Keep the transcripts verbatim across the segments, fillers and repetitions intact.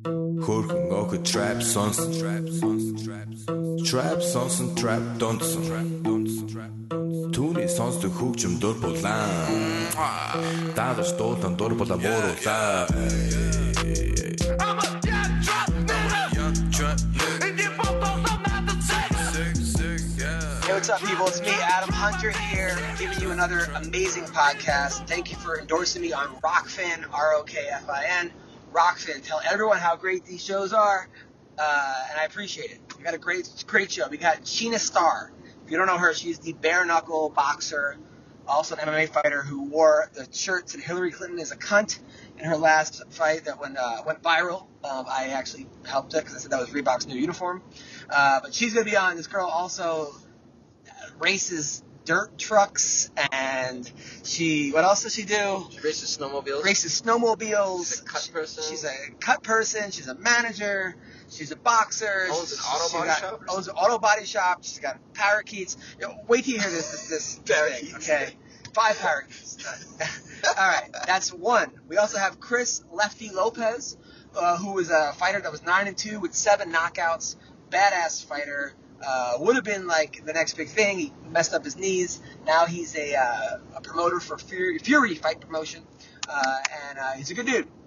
Хөрхөн охид trap сонсон trap сонсон trap донсон түүний сонсдог хөгжим дур булаан даадаж дуулан дур булаа мууруулаа. Hey, what's up, people? It's me, Adam Hunter here, giving you another amazing podcast. Thank you for endorsing me on Rockfin, R O K F I N. Rockfin. Tell everyone how great these shows are, uh, and I appreciate it. We got a great, great show. We got Sheena Starr. If you don't know her, she's the bare-knuckle boxer, also an M M A fighter who wore the shirt that Hillary Clinton is a cunt in her last fight that went, uh, went viral. Um, I actually helped it because I said that was Reebok's new uniform. Uh, but she's going to be on. This girl also races dirt trucks, and she, what else does she do? She races snowmobiles. Races snowmobiles. She's a cut person. She's a cut person. She's a manager. She's a boxer. Owns an auto body got, shop. Owns an auto body shop. She's got parakeets. You know, wait till you hear this. This, this Parakeets. thing, okay? Five parakeets. All right, that's one. We also have Chris Lefty Lopez, uh, who was a fighter that was nine and two with seven knockouts. Badass fighter. Uh, would have been like the next big thing. He messed up his knees. Now he's a, uh, a promoter for Fury, Fury Fight Promotion, uh, and uh, he's a good dude.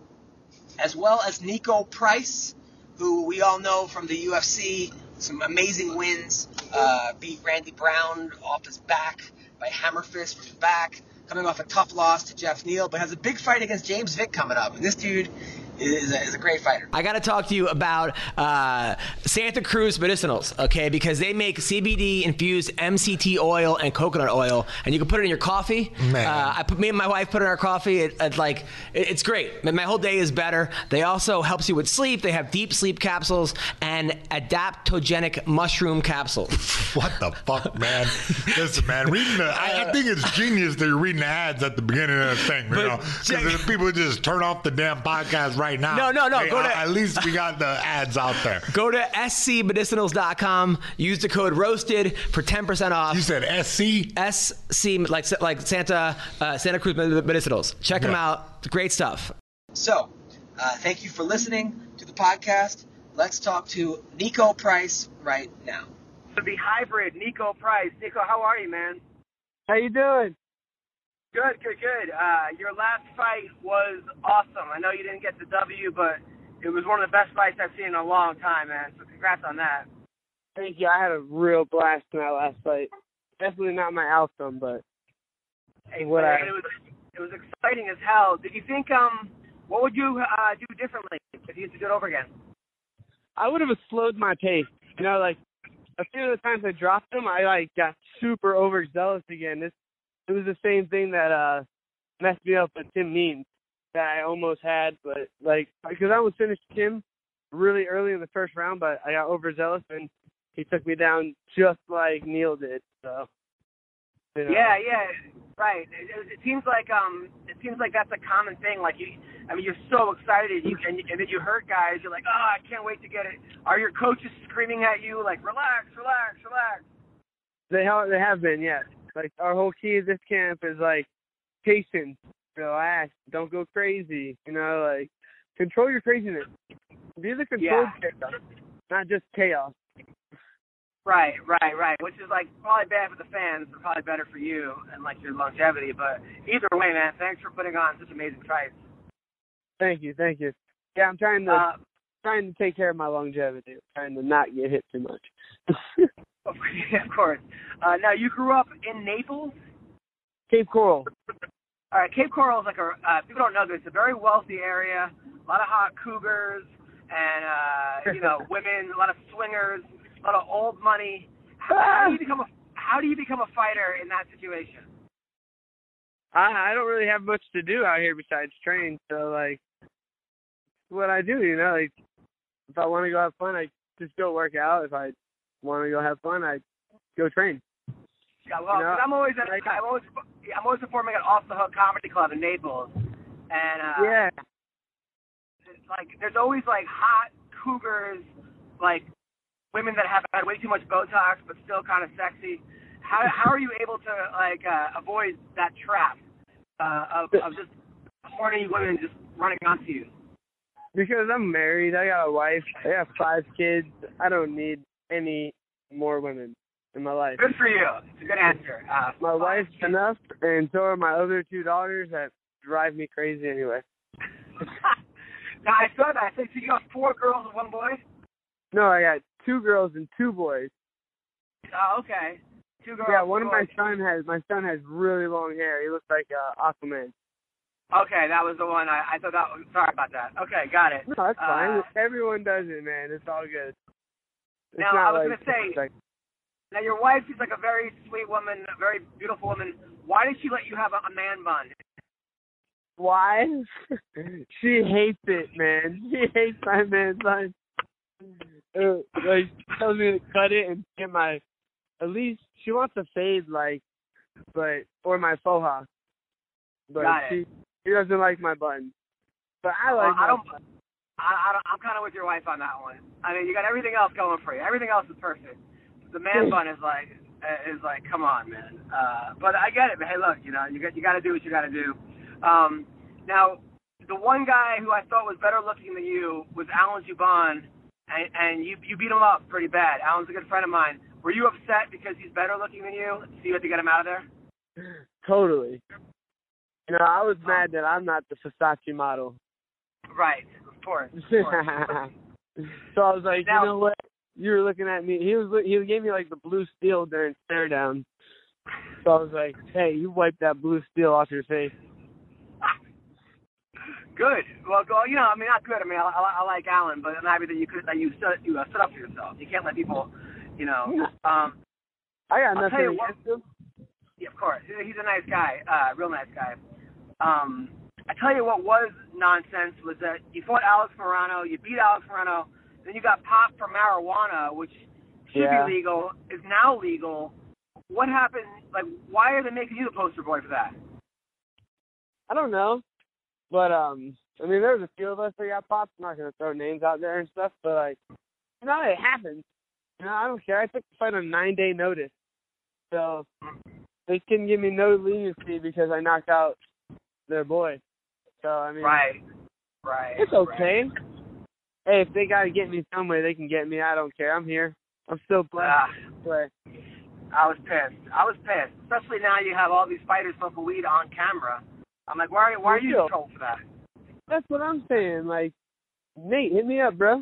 As well as Nico Price, who we all know from the U F C, some amazing wins. Uh, beat Randy Brown off his back by hammer fist from his back, coming off a tough loss to Jeff Neal, but has a big fight against James Vick coming up. And this dude is a, is a great fighter. I got to talk to you about uh, Santa Cruz Medicinals, okay? Because they make C B D-infused M C T oil and coconut oil, and you can put it in your coffee. Man. Uh, I put me and my wife put it in our coffee. It, it like it, it's great. My whole day is better. They also helps you with sleep. They have deep sleep capsules and adaptogenic mushroom capsules. What the fuck, man? Listen, man, reading the, I, I think it's genius that you're reading the ads at the beginning of the thing, you But- know? Because if people just turn off the damn podcast right now. No, no, no, hey, go to- at least we got the ads out there. Go to s c medicinals dot com. Use the code ROASTED for ten percent off. You said S C? S C, like like Santa uh, Santa Cruz Medicinals. Check them Yeah. out. Great stuff. So, uh, thank you for listening to the podcast. Let's talk to Nico Price right now. The hybrid, Nico Price. Nico, how are you, man? How you doing? Good, good, good. Uh, your last fight was awesome. I know you didn't get the W, but it was one of the best fights I've seen in a long time, man. So congrats on that. Thank you. I had a real blast in that last fight. Definitely not my outcome, but Hey, what man, I, it was it was exciting as hell. Did you think um what would you uh, do differently if you had to do it over again? I would have slowed my pace. You know, like a few of the times I dropped them, I like got super overzealous again. This it was the same thing that uh messed me up with Tim Means that I almost had, but like because I almost finished Tim really early in the first round, but I got overzealous and he took me down just like Neil did. So you know. Yeah, yeah, right. It, it, it seems like um, it seems like that's a common thing. Like you, I mean, you're so excited, you, and, and then you hurt guys. You're like, oh, I can't wait to get it. Are your coaches screaming at you like, relax, relax, relax? They have, they have been, yes. Like, our whole key of this camp is, like, patience, relax, don't go crazy, you know, like, control your craziness. Be the controlled Yeah. chaos, not just chaos. Right, right, right. Which is like probably bad for the fans, but probably better for you and like your longevity. But either way, man, thanks for putting on such amazing fights. Thank you, thank you. Yeah, I'm trying to Uh, trying to take care of my longevity, trying to not get hit too much. of course. Uh, now, you grew up in Naples? Cape Coral. All right, Cape Coral is like a, uh, people don't know this, it's a very wealthy area, a lot of hot cougars and, uh, you know, women, a lot of swingers, a lot of old money. How, how do you become a, how do you become a fighter in that situation? I I don't really have much to do out here besides train, so like, what I do, you know, like, if I want to go have fun, I just go work out. If I want to go have fun, I go train. Yeah, well, You know, 'cause I'm always at, like- I'm always I'm always performing at Off the Hook Comedy Club in Naples, and uh, Yeah. it's like there's always like hot cougars, like women that have had way too much Botox but still kind of sexy. How how are you able to like uh, avoid that trap uh, of of just horny women just running onto you? Because I'm married, I got a wife, I got five kids. I don't need any more women in my life. Good for you. It's a good answer. Uh, My wife's enough, and so are my other two daughters that drive me crazy anyway. Now, I saw that. I think you got four girls and one boy? No, I got two girls and two boys. Oh, okay. Two girls. Yeah, one of my boys. son has my son has really long hair. He looks like uh, Aquaman. Okay, that was the one. I, I thought that was, sorry about that. Okay, got it. No, that's fine. Uh, Everyone does it, man. It's all good. It's now, not I was like, going to say, like, now your wife is like a very sweet woman, a very beautiful woman. Why did she let you have a, a man bun? why? She hates it, man. She hates my man bun. Uh, like, she tells me to cut it and get my, at least she wants a fade, like, but, or my faux hawk. But Got she, it. she doesn't like my bun. But I Well, like I my don't. bun. I, I don't, I'm kind of with your wife on that one. I mean, you got everything else going for you. Everything else is perfect. The man bun is like, is like, come on, man. Uh, but I get it. But hey, look, you know, you got, you got to do what you got to do. Um, now, the one guy who I thought was better looking than you was Alan Juban, and, and you, you beat him up pretty bad. Alan's a good friend of mine. Were you upset because he's better looking than you? So you had to get him out of there? Totally. You know, I was mad that I'm not the Versace model. Right. Of course. Of course. So I was like, Now- you know what? You were looking at me. He was. He gave me like the blue steel during stare down. So I was like, hey, you wipe that blue steel off your face. Good. Well, go. You know, I mean, not good. I mean, I, I, I like Alan, but I'm happy that you could that you stood you uh, stood up for yourself. You can't let people, you know. Um, I got I'll tell you nothing what- against him. yeah, of course, he's a nice guy, uh, real nice guy. Um, I tell you what was nonsense was that you fought Alex Morano, you beat Alex Morano, then you got popped for marijuana, which should Yeah. be legal, is now legal. What happened? Like, why are they making you the poster boy for that? I don't know, but um, I mean, there was a few of us that got popped. I'm not gonna throw names out there and stuff, but like, you know, it happens. You know, I don't care. I took the fight on nine day notice, so they couldn't give me no leniency because I knocked out their boy. So I mean, Right. Right. it's okay. Hey, if they gotta get me some way, they can get me. I don't care. I'm here. I'm still blessed Ah. to play. I was pissed. I was pissed. Especially now you have all these fighters smoking weed on camera. I'm like, why are, why are you in trouble for that? That's what I'm saying. Like, Nate, hit me up, bro.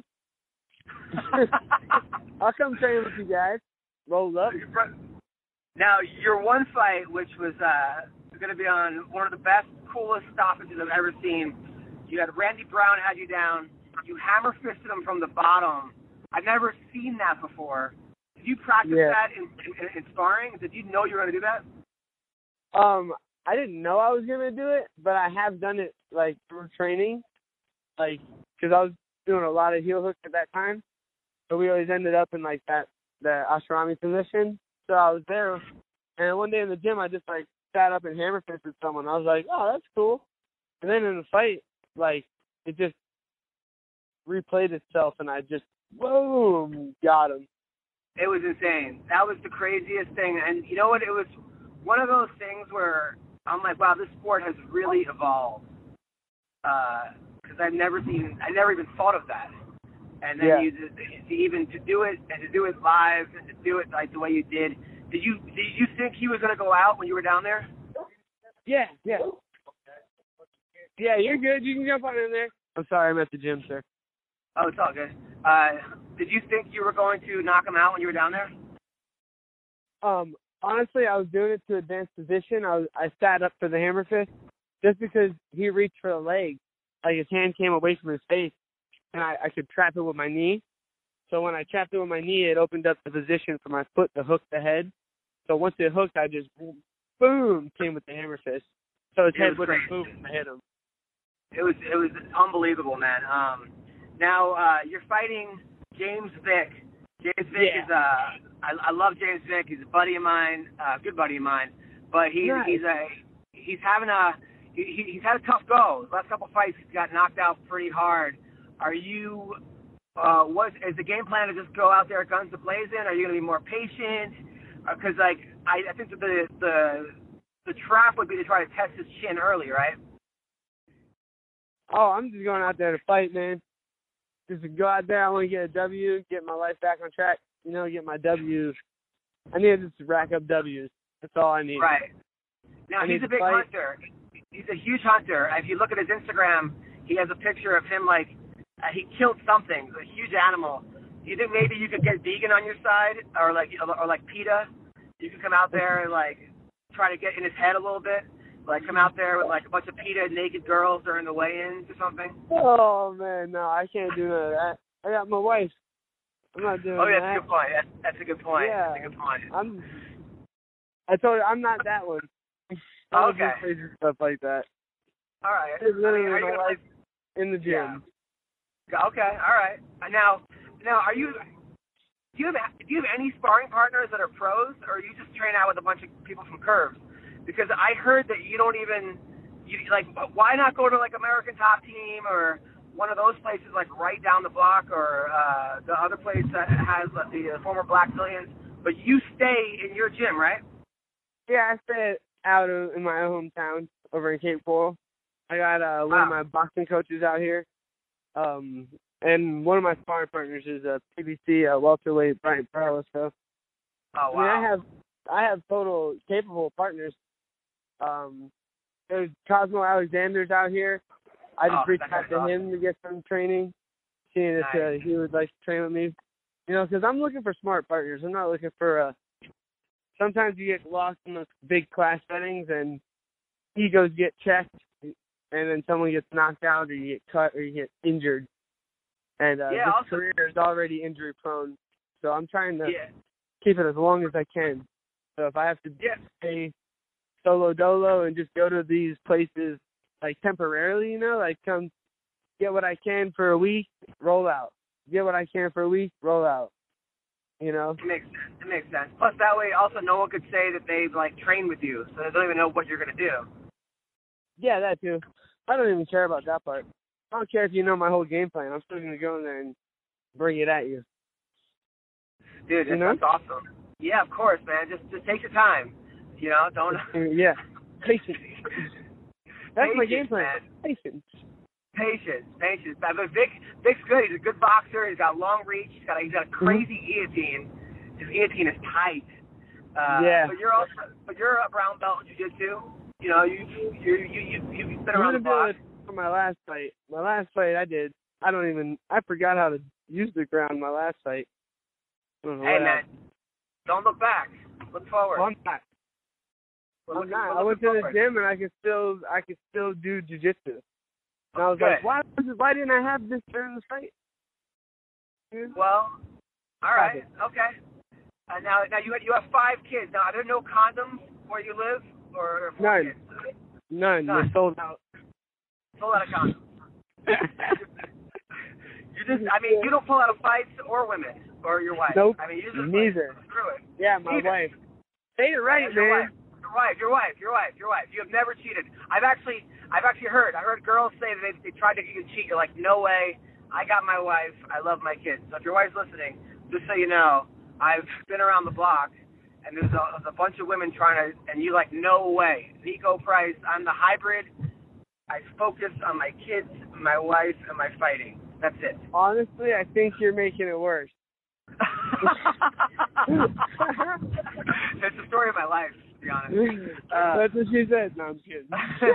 I'll come train with you guys. Roll up. Now, your one fight, which was uh, going to be on one of the best, coolest stoppages I've ever seen, you had Randy Brown had you down. You hammer fisted him from the bottom. I've never seen that before. Did you practice Yeah. that in, in, in sparring? Did you know you were going to do that? Um, I didn't know I was gonna do it, but I have done it like through training, like because I was doing a lot of heel hooks at that time. So we always ended up in like that the Ashrami position. So I was there, and one day in the gym, I just like sat up and hammer fisted someone. I was like, oh, that's cool. And then in the fight, like it just replayed itself, and I just boom got him. It was insane. That was the craziest thing. And you know what? It was one of those things where I'm like, wow, this sport has really evolved. Because uh, I've never seen, I never even thought of that. And then Yeah. you to even to do it and to do it live and to do it like the way you did. Did you did you think he was going to go out when you were down there? Yeah, yeah. Yeah, you're good. You can jump on in there. I'm sorry, I'm at the gym, sir. Oh, it's all good. Uh, did you think you were going to knock him out when you were down there? Um, honestly, I was doing it to advance position. I was I sat up for the hammer fist just because he reached for the leg. Like his hand came away from his face, and I, I could trap it with my knee. So when I trapped it with my knee, it opened up the position for my foot to hook the head. So once it hooked, I just boom came with the hammer fist. So his It head was wouldn't crazy. move when I hit him. It was it was unbelievable, man. Um, now uh, you're fighting James Vick. James Vick Yeah. is uh, I, I love James Vick. He's a buddy of mine, uh, good buddy of mine. But he's Nice. he's a he's having a he, he's had a tough go. The last couple fights, he's got knocked out pretty hard. Are you? Uh, what is the game plan to just go out there guns a-blazing? Are you going to be more patient? Because like I, I think that the the the trap would be to try to test his chin early, right? Oh, I'm just going out there to fight, man. Just to go out there, I want to get a W, get my life back on track, you know, get my W's. I need to just rack up W's. That's all I need. Right. Now, I he's need a to big fight. hunter. He's a huge hunter. If you look at his Instagram, he has a picture of him, like, uh, he killed something, a huge animal. Do you think maybe you could get vegan on your side, or like, or like PETA? You could come out there and, like, try to get in his head a little bit? Like, come out there with, like, a bunch of PETA naked girls during the weigh-ins or something? Oh, man, no, I can't do none of that. I got my wife. I'm not doing Oh, yeah, that. that's a good point. That's, that's a good point. Yeah. That's a good point. I'm, I told you, I'm not that one. I don't do Okay. crazy stuff like that. All right. It's literally Are you my gonna, life in the gym. Yeah. Okay. All right. Uh, Now, now, are you? Do you have do you have any sparring partners that are pros, or you just train out with a bunch of people from Curves? Because I heard that you don't even, you like, why not go to like American Top Team or one of those places like right down the block, or uh, the other place that has uh, the uh, former Black Zillions, but you stay in your gym, right? Yeah, I stay out of, in my hometown over in Cape Coral. I got uh, one Wow. of my boxing coaches out here. Um, and one of my sparring partners is a P B C uh, welterweight Brian Perla. So Oh, wow. I mean, I have I have total capable partners. Um, there's Cosmo Alexander's out here. I just Oh, reached that out guy's to awesome. him to get some training, seeing if uh, Nice. he would like to train with me. You know, because I'm looking for smart partners. I'm not looking for uh sometimes you get lost in those big class settings and egos get checked, and then someone gets knocked out, or you get cut, or you get injured. And uh, Yeah, this also- career is already injury prone, so I'm trying to Yeah. keep it as long as I can. So if I have to Yeah. stay solo dolo and just go to these places like temporarily, you know, like come get what I can for a week, roll out. Get what I can for a week, roll out. You know? It makes sense. It makes sense. Plus, that way, also, no one could say that they've like trained with you, so they don't even know what you're gonna do. Yeah, that too. I don't even care about that part. I don't care if you know my whole game plan. I'm still gonna go in there and bring it at you. Dude, You that's, know? that's awesome. Yeah, of course, man. Just just take your time. You know, don't. Yeah. Patience. That's my game Patience, plan. man. Patience. Patience, patience. But Vic, Vic's good. He's a good boxer. He's got long reach. He's got a, he's got a crazy guillotine. His guillotine is tight. Uh, Yeah. But you're also, but you're a brown belt in jiu-jitsu. You know, you you you you you've been I'm around the gonna block. do it for my last fight. My last fight I did. I don't even. I forgot how to use the ground. My last fight. I don't know Hey what man, happened. don't look back. Look forward. Well, I'm not. We're I'm looking- not. we're I went to looking the forward. gym and I could still. I could still do jujitsu. And I was Good. like, why? Why didn't I have this during the fight? Well, all right, okay. Uh, now, now you you have five kids. Now, are there no condoms where you live, or four None. kids? None. None. They're sold out. Pull out of condoms. You just, I mean, you don't pull out of fights or women or your wife. Nope. I mean, you just Neither. Like, screw it. Yeah, my Neither. wife. Say it right, your man. Wife. Your wife, your wife, your wife, your wife. You have never cheated. I've actually, I've actually heard. I heard girls say that they, they tried to get you to cheat. You're like, no way. I got my wife. I love my kids. So if your wife's listening, just so you know, I've been around the block, and there's a, there's a bunch of women trying to, and you like, no way. Nico Price, I'm the hybrid. I focus on my kids, my wife, and my fighting. That's it. Honestly, I think you're making it worse. It's the story of my life, to be honest. Uh, That's what she said. No, I'm kidding.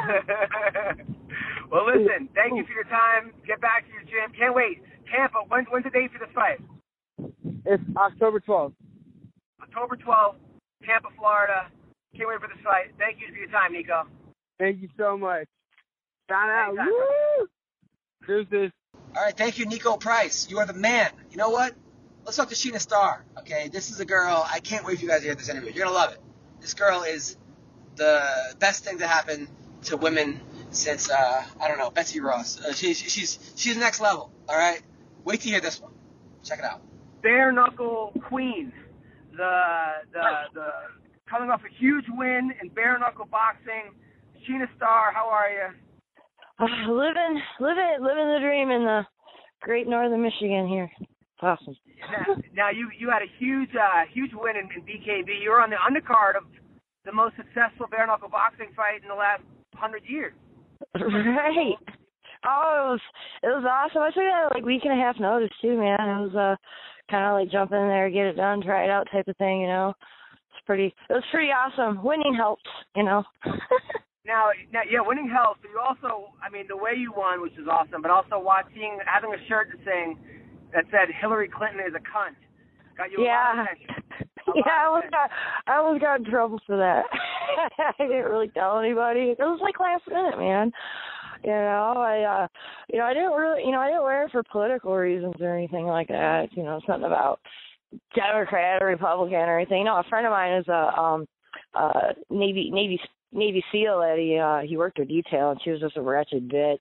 Well, listen, thank you for your time. Get back to your gym. Can't wait. Tampa, when, when's the date for this fight? It's October twelfth. October twelfth, Tampa, Florida. Can't wait for this fight. Thank you for your time, Nico. Thank you so much. Shout out. Anytime. Woo! Deuces. All right, thank you, Nico Price. You are the man. You know what? Let's talk to Sheena Starr. Okay, this is a girl. I can't wait for you guys to hear this interview. You're gonna love it. This girl is the best thing to happen to women since uh, I don't know, Betsy Ross. Uh, she, she, she's she's next level. All right, wait to hear this one. Check it out. Bare knuckle queen. The the the coming off a huge win in bare knuckle boxing. Sheena Starr, how are you? Uh, living, living, living the dream in the great northern Michigan here. It's awesome. Now, now you you had a huge uh, huge win in, in B K B. You were on the undercard of the most successful bare knuckle boxing fight in the last hundred years. Right, Oh, it was it was awesome. I took it at like week and a half notice too, man. It was uh kind of like jump in there, get it done, try it out type of thing, you know. It's pretty. It was pretty awesome. Winning helps, you know. Now, now, yeah, winning helps. But you also, I mean, the way you won, which is awesome, but also watching, having a shirt that saying that said Hillary Clinton is a cunt, got you a yeah. lot of attention. Yeah, I almost got I almost got in trouble for that. I didn't really tell anybody. It was like last minute, man. You know, I uh you know, I didn't really you know, I didn't wear it for political reasons or anything like that. You know, something about Democrat or Republican or anything. No, a friend of mine is a um uh Navy Navy Navy SEAL that he uh he worked her detail, and she was just a wretched bitch.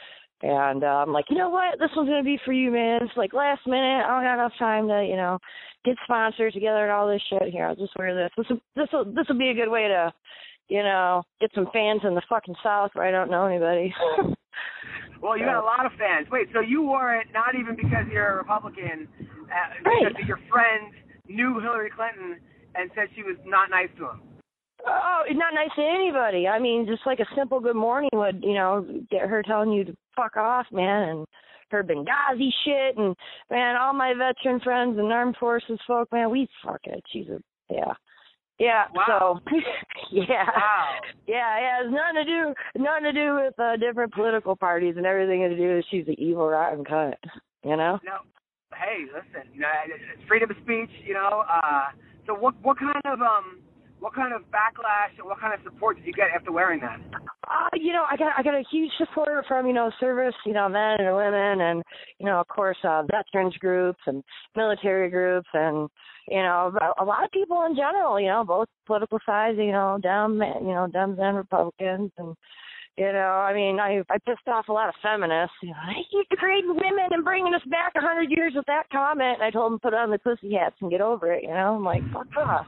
And uh, I'm like, you know what? This one's going to be for you, man. It's like last minute. I don't got enough time to, you know, get sponsors together and all this shit. Here, I'll just wear this. This will, this will, this will be a good way to, you know, get some fans in the fucking South where I don't know anybody. Well, you got a lot of fans. Wait, so you wore it not even because you're a Republican, uh, Right. because your friend knew Hillary Clinton and said she was not nice to him. Oh, it's not nice to anybody. I mean, just like a simple good morning would, you know, get her telling you to fuck off, man, and her Benghazi shit, and, man, all my veteran friends and armed forces folk, man, we fuck it. She's a, yeah. Yeah, Wow. so, yeah. Wow. Yeah, yeah, it's nothing to do, nothing to do with uh, different political parties and everything to do with she's an evil, rotten cunt, you know? No. Hey, listen, you know, it's freedom of speech, you know. Uh, so what what kind of um what kind of backlash and what kind of support did you get after wearing that? Uh, you know, I got I got a huge support from, you know, service, you know, men and women, and, you know, of course, uh, veterans groups and military groups, and, you know, a, a lot of people in general, you know, both political sides, you know, Dem, you know, Dems and Republicans, and, you know, I mean, I I pissed off a lot of feminists. You know, I keep degrading women and bringing us back a hundred years with that comment, and I told them to put on the pussy hats and get over it. You know, I'm like, fuck off.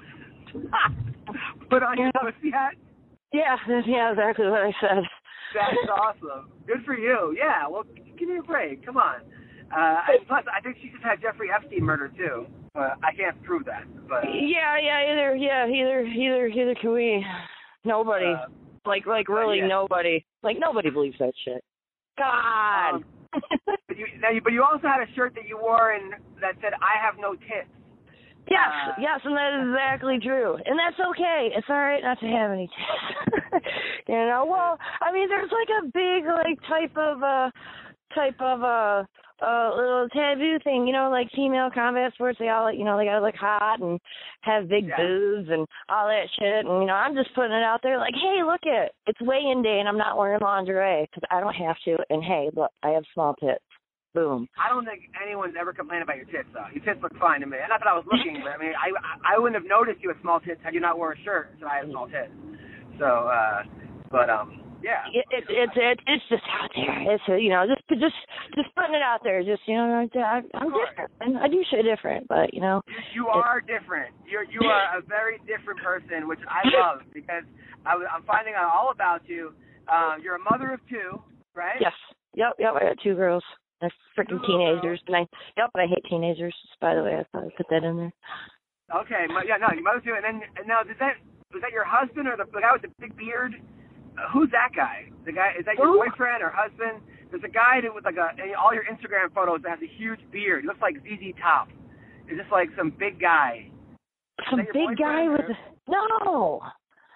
Put on your pussy hat? Yeah, yeah, exactly what I said. That's awesome. Good for you. Yeah, well, give me a break. Come on. Uh, and plus, I think she just had Jeffrey Epstein murdered, too. Uh, I can't prove that. But Yeah, yeah, either, yeah, either, either, either can we. Nobody. Uh, like, like, really yeah. nobody. Like, nobody believes that shit. God. Um, but, you, now you, but you also had a shirt that you wore and that said, I have no tits. Yes, Uh, yes, and that is exactly true. And that's okay. It's all right not to have any tits. You know, well, I mean, there's like a big, like, type of, uh, type of, uh, uh, little taboo thing, you know, like female combat sports, they all, you know, they gotta look hot and have big Yeah. boobs and all that shit. And, you know, I'm just putting it out there like, hey, look it, it's weigh-in day and I'm not wearing lingerie because I don't have to. And, hey, look, I have small tits. Boom. I don't think anyone's ever complained about your tits, though. Your tits look fine to me. Not that I was looking, but I mean, I I wouldn't have noticed you had small tits had you not worn a shirt that I have small tits. So, uh, but um, yeah. It, it, it's it, it's just out there. It's uh, you know just just just putting it out there. Just you know I, I, I'm different. And I do shit different, but you know. You, you are different. You're you are a very different person, which I love because I, I'm finding out all about you. Um, you're a mother of two, right? Yes. Yep. Yep. I got two girls. They're freaking teenagers, and I yep. And I hate teenagers. By the way, I thought I'd put that in there. Okay. Yeah. No. Your mother too. And then and now, is that was that your husband or the, the guy with the big beard? Uh, who's that guy? The guy is that your Who? boyfriend or husband? There's a guy that with like a and all your Instagram photos that has a huge beard. He looks like Z Z Top. Is this like some big guy? Some Is that your big guy boyfriend, with or- no. Oh,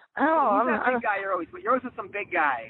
Who's I'm, that I'm, big guy you're always with? You're always with some big guy.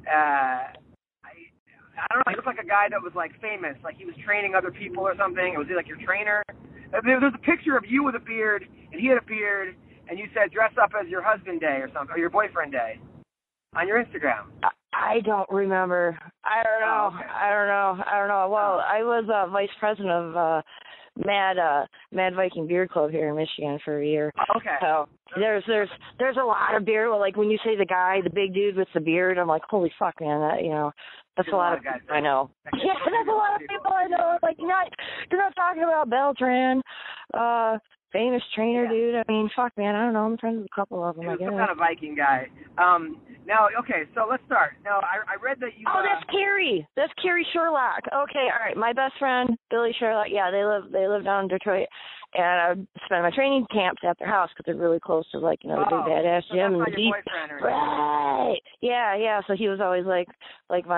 Uh, I, I don't know. He looks like a guy that was like famous, like he was training other people or something. Was he like your trainer? Uh, There, there's a picture of you with a beard, and he had a beard, and you said dress up as your husband day or something, or your boyfriend day, on your Instagram. I don't remember. I don't know. Oh, okay. I don't know. I don't know. Well, I was uh, vice president of uh, Mad uh, Mad Viking Beard Club here in Michigan for a year. Okay. So there's there's there's a lot of beard. Well, like when you say the guy, the big dude with the beard, I'm like, holy fuck, man. That, you know, that's There's a lot of guys. I know. That gets Yeah, so that's a lot of people I know. Like you're not you're not talking about Beltran, uh, famous trainer Yeah. dude. I mean, fuck, man. I don't know. I'm friends with a couple of them. He I was guess. some kind of Viking guy. Um. Now, okay, so let's start. Now, I, I read that you. Oh, uh, that's Carrie. That's Carrie Sherlock. Okay, all right. My best friend Billy Sherlock. Yeah, they live they live down in Detroit, and I would spend my training camps at their house because they're really close to like you know the Oh, big badass so gym that's and not the your deep. boyfriend or Right. Yeah, yeah. So he was always like like my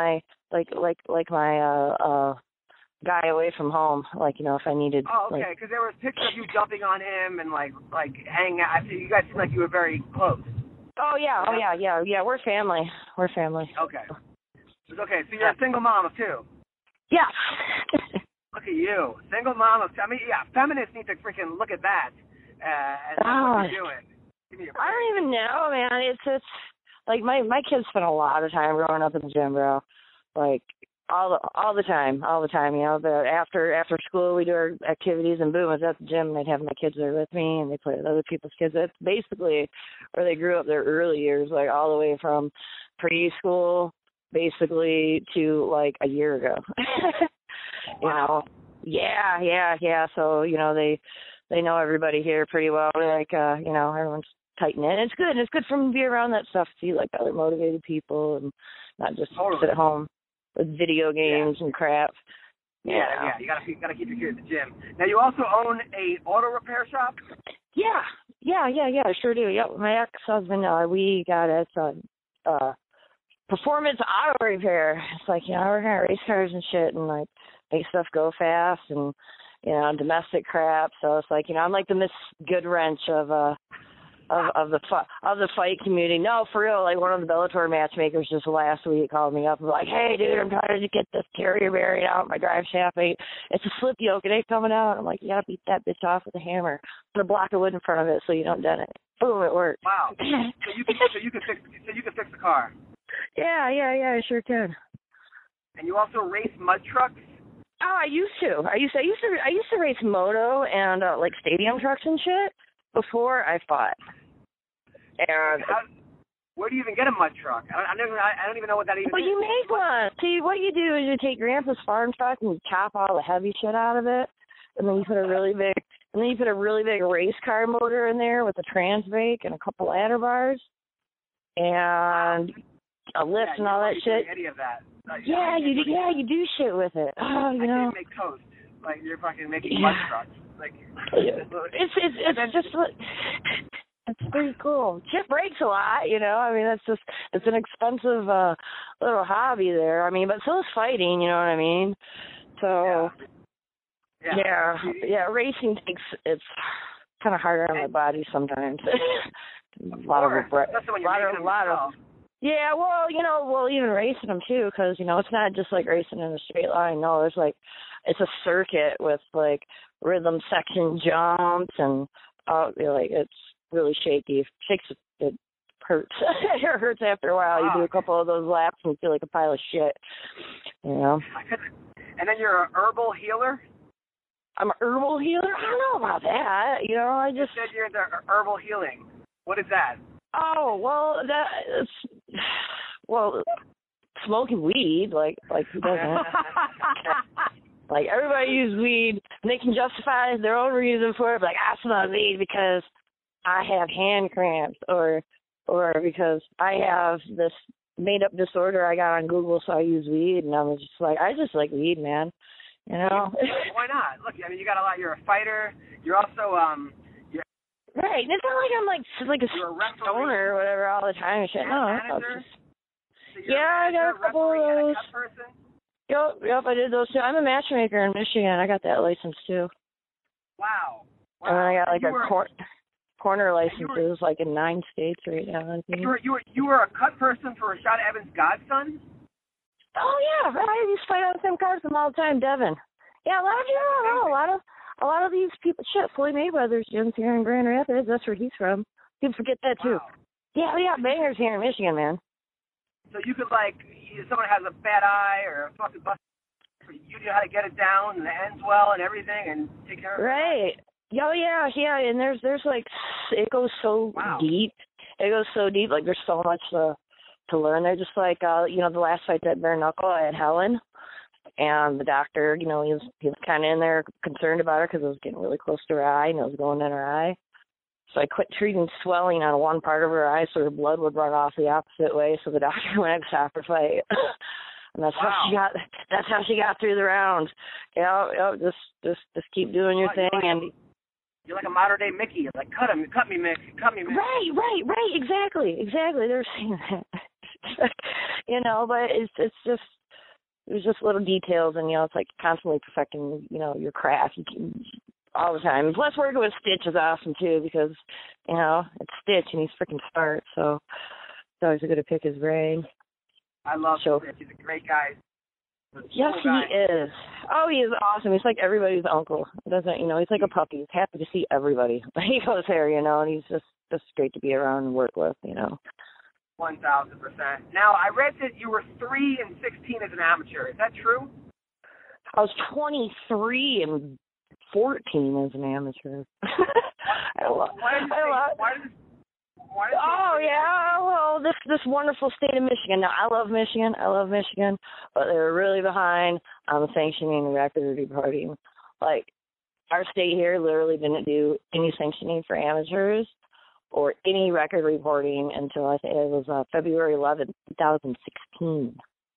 like like like my uh uh guy away from home. Like, you know, if I needed. Oh, okay. Like, Because there was pictures of you jumping on him and like like hanging out. I see you guys seem like you were very close. oh yeah, oh yeah, yeah, yeah. We're family. We're family. Okay. Okay. So you're a single mom of two. Yeah. Look at you, single mom of two. I mean, yeah, feminists need to freaking look at that uh, and look Oh. what you're doing. Give me a I break. don't even know, man. It's it's like my my kids spent a lot of time growing up in the gym, bro. Like all the all the time, all the time. You know, the after after school we do our activities, and boom, I was at the gym, and I'd have my kids there with me, and they play with other people's kids. That's basically where they grew up their early years, like all the way from preschool, basically, to like a year ago. You know, yeah, yeah, yeah. So you know they they know everybody here pretty well. Like uh, you know, everyone's tight knit. It's good. It's good for them to be around that stuff, see like other motivated people, and not just Totally. sit at home with video games Yeah. and crap. Yeah, yeah. You gotta you gotta keep your kid at the gym. Now you also own a auto repair shop. Yeah, yeah, yeah, yeah. I sure do. Yep. My ex-husband, uh, we got it. Uh, uh, performance auto repair. It's like, you know, we're gonna race cars and shit, and like make stuff go fast, and you know, domestic crap. So it's like, you know, I'm like the Miss Good Wrench of uh of of the fu- of the fight community. No, for real. Like one of the Bellator matchmakers just last week called me up and was like, hey, dude, I'm trying to get this carrier bearing out my drive shaft. It's a slip yoke. It ain't coming out. I'm like, you gotta beat that bitch off with a hammer. Put a block of wood in front of it so you don't dent it. Boom, it worked. Wow. So you can so you can fix so you can fix the car. Yeah, yeah, yeah. I sure can. And you also race mud trucks. Oh, I used to. I used to. I used to. I used to race moto and uh, like stadium trucks and shit before I fought. And How, where do you even get a mud truck? I don't, I don't, I don't even know what that even well, is. you make one. See, what you do is you take Grandpa's farm truck and you chop all the heavy shit out of it, and then you put a really big, and then you put a really big race car motor in there with a trans brake and a couple ladder bars, and a lift yeah, and all that you shit. don't any of that. Uh, Yeah, you do. Yeah, you do shit with it. Oh, you I know. didn't make toast. Like you're fucking making Yeah. mud trucks. Like It's it's it's just it's pretty cool. Chip breaks a lot, you know. I mean, that's just it's an expensive uh, little hobby there. I mean, but so is fighting. You know what I mean? So yeah, yeah, yeah, yeah racing takes it's kind of harder on my body sometimes. a lot of course. regret. Especially when A lot you're of making a lot them of. Yeah, well, you know, well, even racing them too, because you know it's not just like racing in a straight line. No, there's like it's a circuit with like rhythm section jumps and uh, you know, like it's really shaky. It shakes it hurts. It hurts after a while. Wow. You do a couple of those laps and you feel like a pile of shit. You know. I couldn't. And then you're an herbal healer. I'm a herbal healer. I don't know about that. You know, I You just. said you're into herbal healing. What is that? Oh well, that it's well, smoking weed like like who doesn't? Like everybody uses weed and they can justify their own reason for it. Like I smoke weed because I have hand cramps, or or because I have this made up disorder I got on Google, so I use weed. And I'm just like, I just like weed, man. You know. Why not? Look, I mean, you got a lot. You're a fighter. You're also um. You're, Right. It's not like I'm like like a You're a referee. stoner or whatever all the time and shit. You're a No, it's manager? just. so you're Yeah, a I got a manager, couple of referee, and a those. cut person. Yep, yep, I did those too. I'm a matchmaker in Michigan. I got that license too. Wow. Wow. And then I got like you a were, cor- corner you licenses like in nine states right now. I think. You were you were you were a cut person for Rashad Evans' godson. Oh yeah, right. I used to fight on the same cars with him all the time, Devin. Yeah, a lot of you don't know. A lot of a lot of these people. Shit, Floyd Mayweather's gym's here in Grand Rapids. That's where he's from. People forget that too. Wow. Yeah, we got bangers here in Michigan, man. So you could like, if someone has a bad eye or a fucking bust, you know how to get it down and it ends well and everything and take care of it. Right. Oh yeah, yeah, and there's there's like it goes so Wow. deep. It goes so deep. Like there's so much to to learn. They're just like uh, you know, the last fight at bare knuckle, I had Helen, and the doctor, you know, he was he was kind of in there concerned about her because it was getting really close to her eye and it was going in her eye. So I quit treating swelling on one part of her eye so her blood would run off the opposite way. So the doctor went and stopped her fight. And that's Wow. how she got. That's how she got through the round. You know, you know just, just, just keep doing your Wow, thing, you're like and a, you're like a modern day Mickey. Like cut him, cut me, Mick, cut me, Mick. right, right, right, exactly, exactly. They're saying that. You know, but it's, it's just, there's just little details, and you know, it's like constantly perfecting, you know, your craft. You can, all the time. And plus, working with Stitch is awesome too because, you know, it's Stitch and he's freaking smart, so it's always good to pick his brain. I love so, Stitch. He's a great guy. Yes, cool guy. he is. Oh, he is awesome. He's like everybody's uncle. He doesn't, you know, he's like a puppy. He's happy to see everybody. He goes there, you know, and he's just just great to be around and work with, you know. One thousand percent. Now, I read that you were three and sixteen as an amateur. Is that true? I was twenty-three and fourteen as an amateur. I love. Why did you I love, say, why did, why did oh you yeah, well this this wonderful state of Michigan. Now I love Michigan. I love Michigan, but they're really behind on sanctioning and record reporting. Like our state here literally didn't do any sanctioning for amateurs or any record reporting until I think it was uh, February eleventh, twenty sixteen.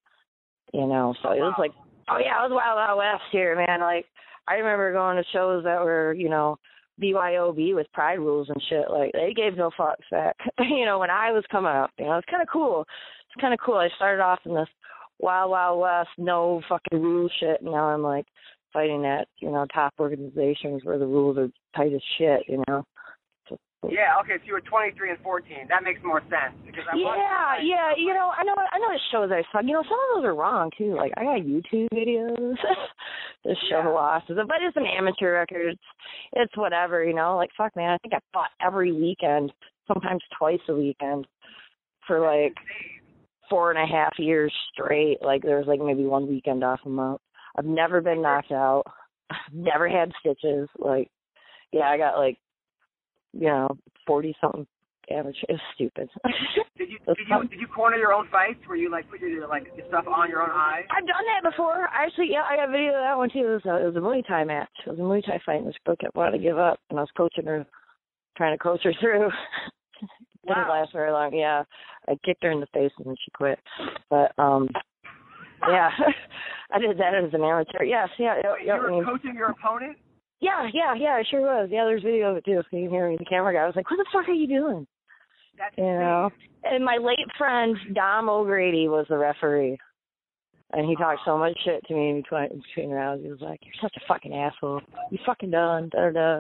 You know, so it was like, oh yeah, it was Wild Wild West here, man. Like I remember going to shows that were, you know, B Y O B with pride rules and shit. Like they gave no fucks back. You know, when I was coming up, you know, it's kind of cool. It's kind of cool. I started off in this Wild Wild West, no fucking rule shit, and now I'm like fighting at, you know, top organizations where the rules are tight as shit. You know. Yeah, okay, so you were twenty-three and fourteen. That makes more sense. Because I yeah, yeah, you know, I know I know the shows I saw. You know, some of those are wrong, too. Like, I got YouTube videos that show yeah. losses. But it's an amateur record. It's, it's whatever, you know. Like, fuck, man, I think I fought every weekend, sometimes twice a weekend, for, like, four and a half years straight. Like, there was, like, maybe one weekend off a month. I've never been knocked out. I've never had stitches. Like, yeah, I got, like, you know, forty-something amateur. It's stupid. Did you did you did you corner your own fights? Where you like put your like your stuff on your own eye? I've done that before. Actually, yeah, I got a video of that one too. It was a, it was a Muay Thai match. It was a Muay Thai fight, and this girl kept wanting to give up, and I was coaching her, trying to coach her through. Didn't Wow. last very long. Yeah, I kicked her in the face, and then she quit. But um, yeah, I did that as an amateur. Yes, yeah. So yeah you were I mean, coaching your opponent? Yeah, yeah, yeah, it sure was. Yeah, there's video of it too. So you can hear me, the camera guy. I was like, what the fuck are you doing? That's you know? And my late friend, Dom O'Grady, was the referee. And he talked so much shit to me in between, between rounds. He was like, you're such a fucking asshole. You fucking done. Da, da, da.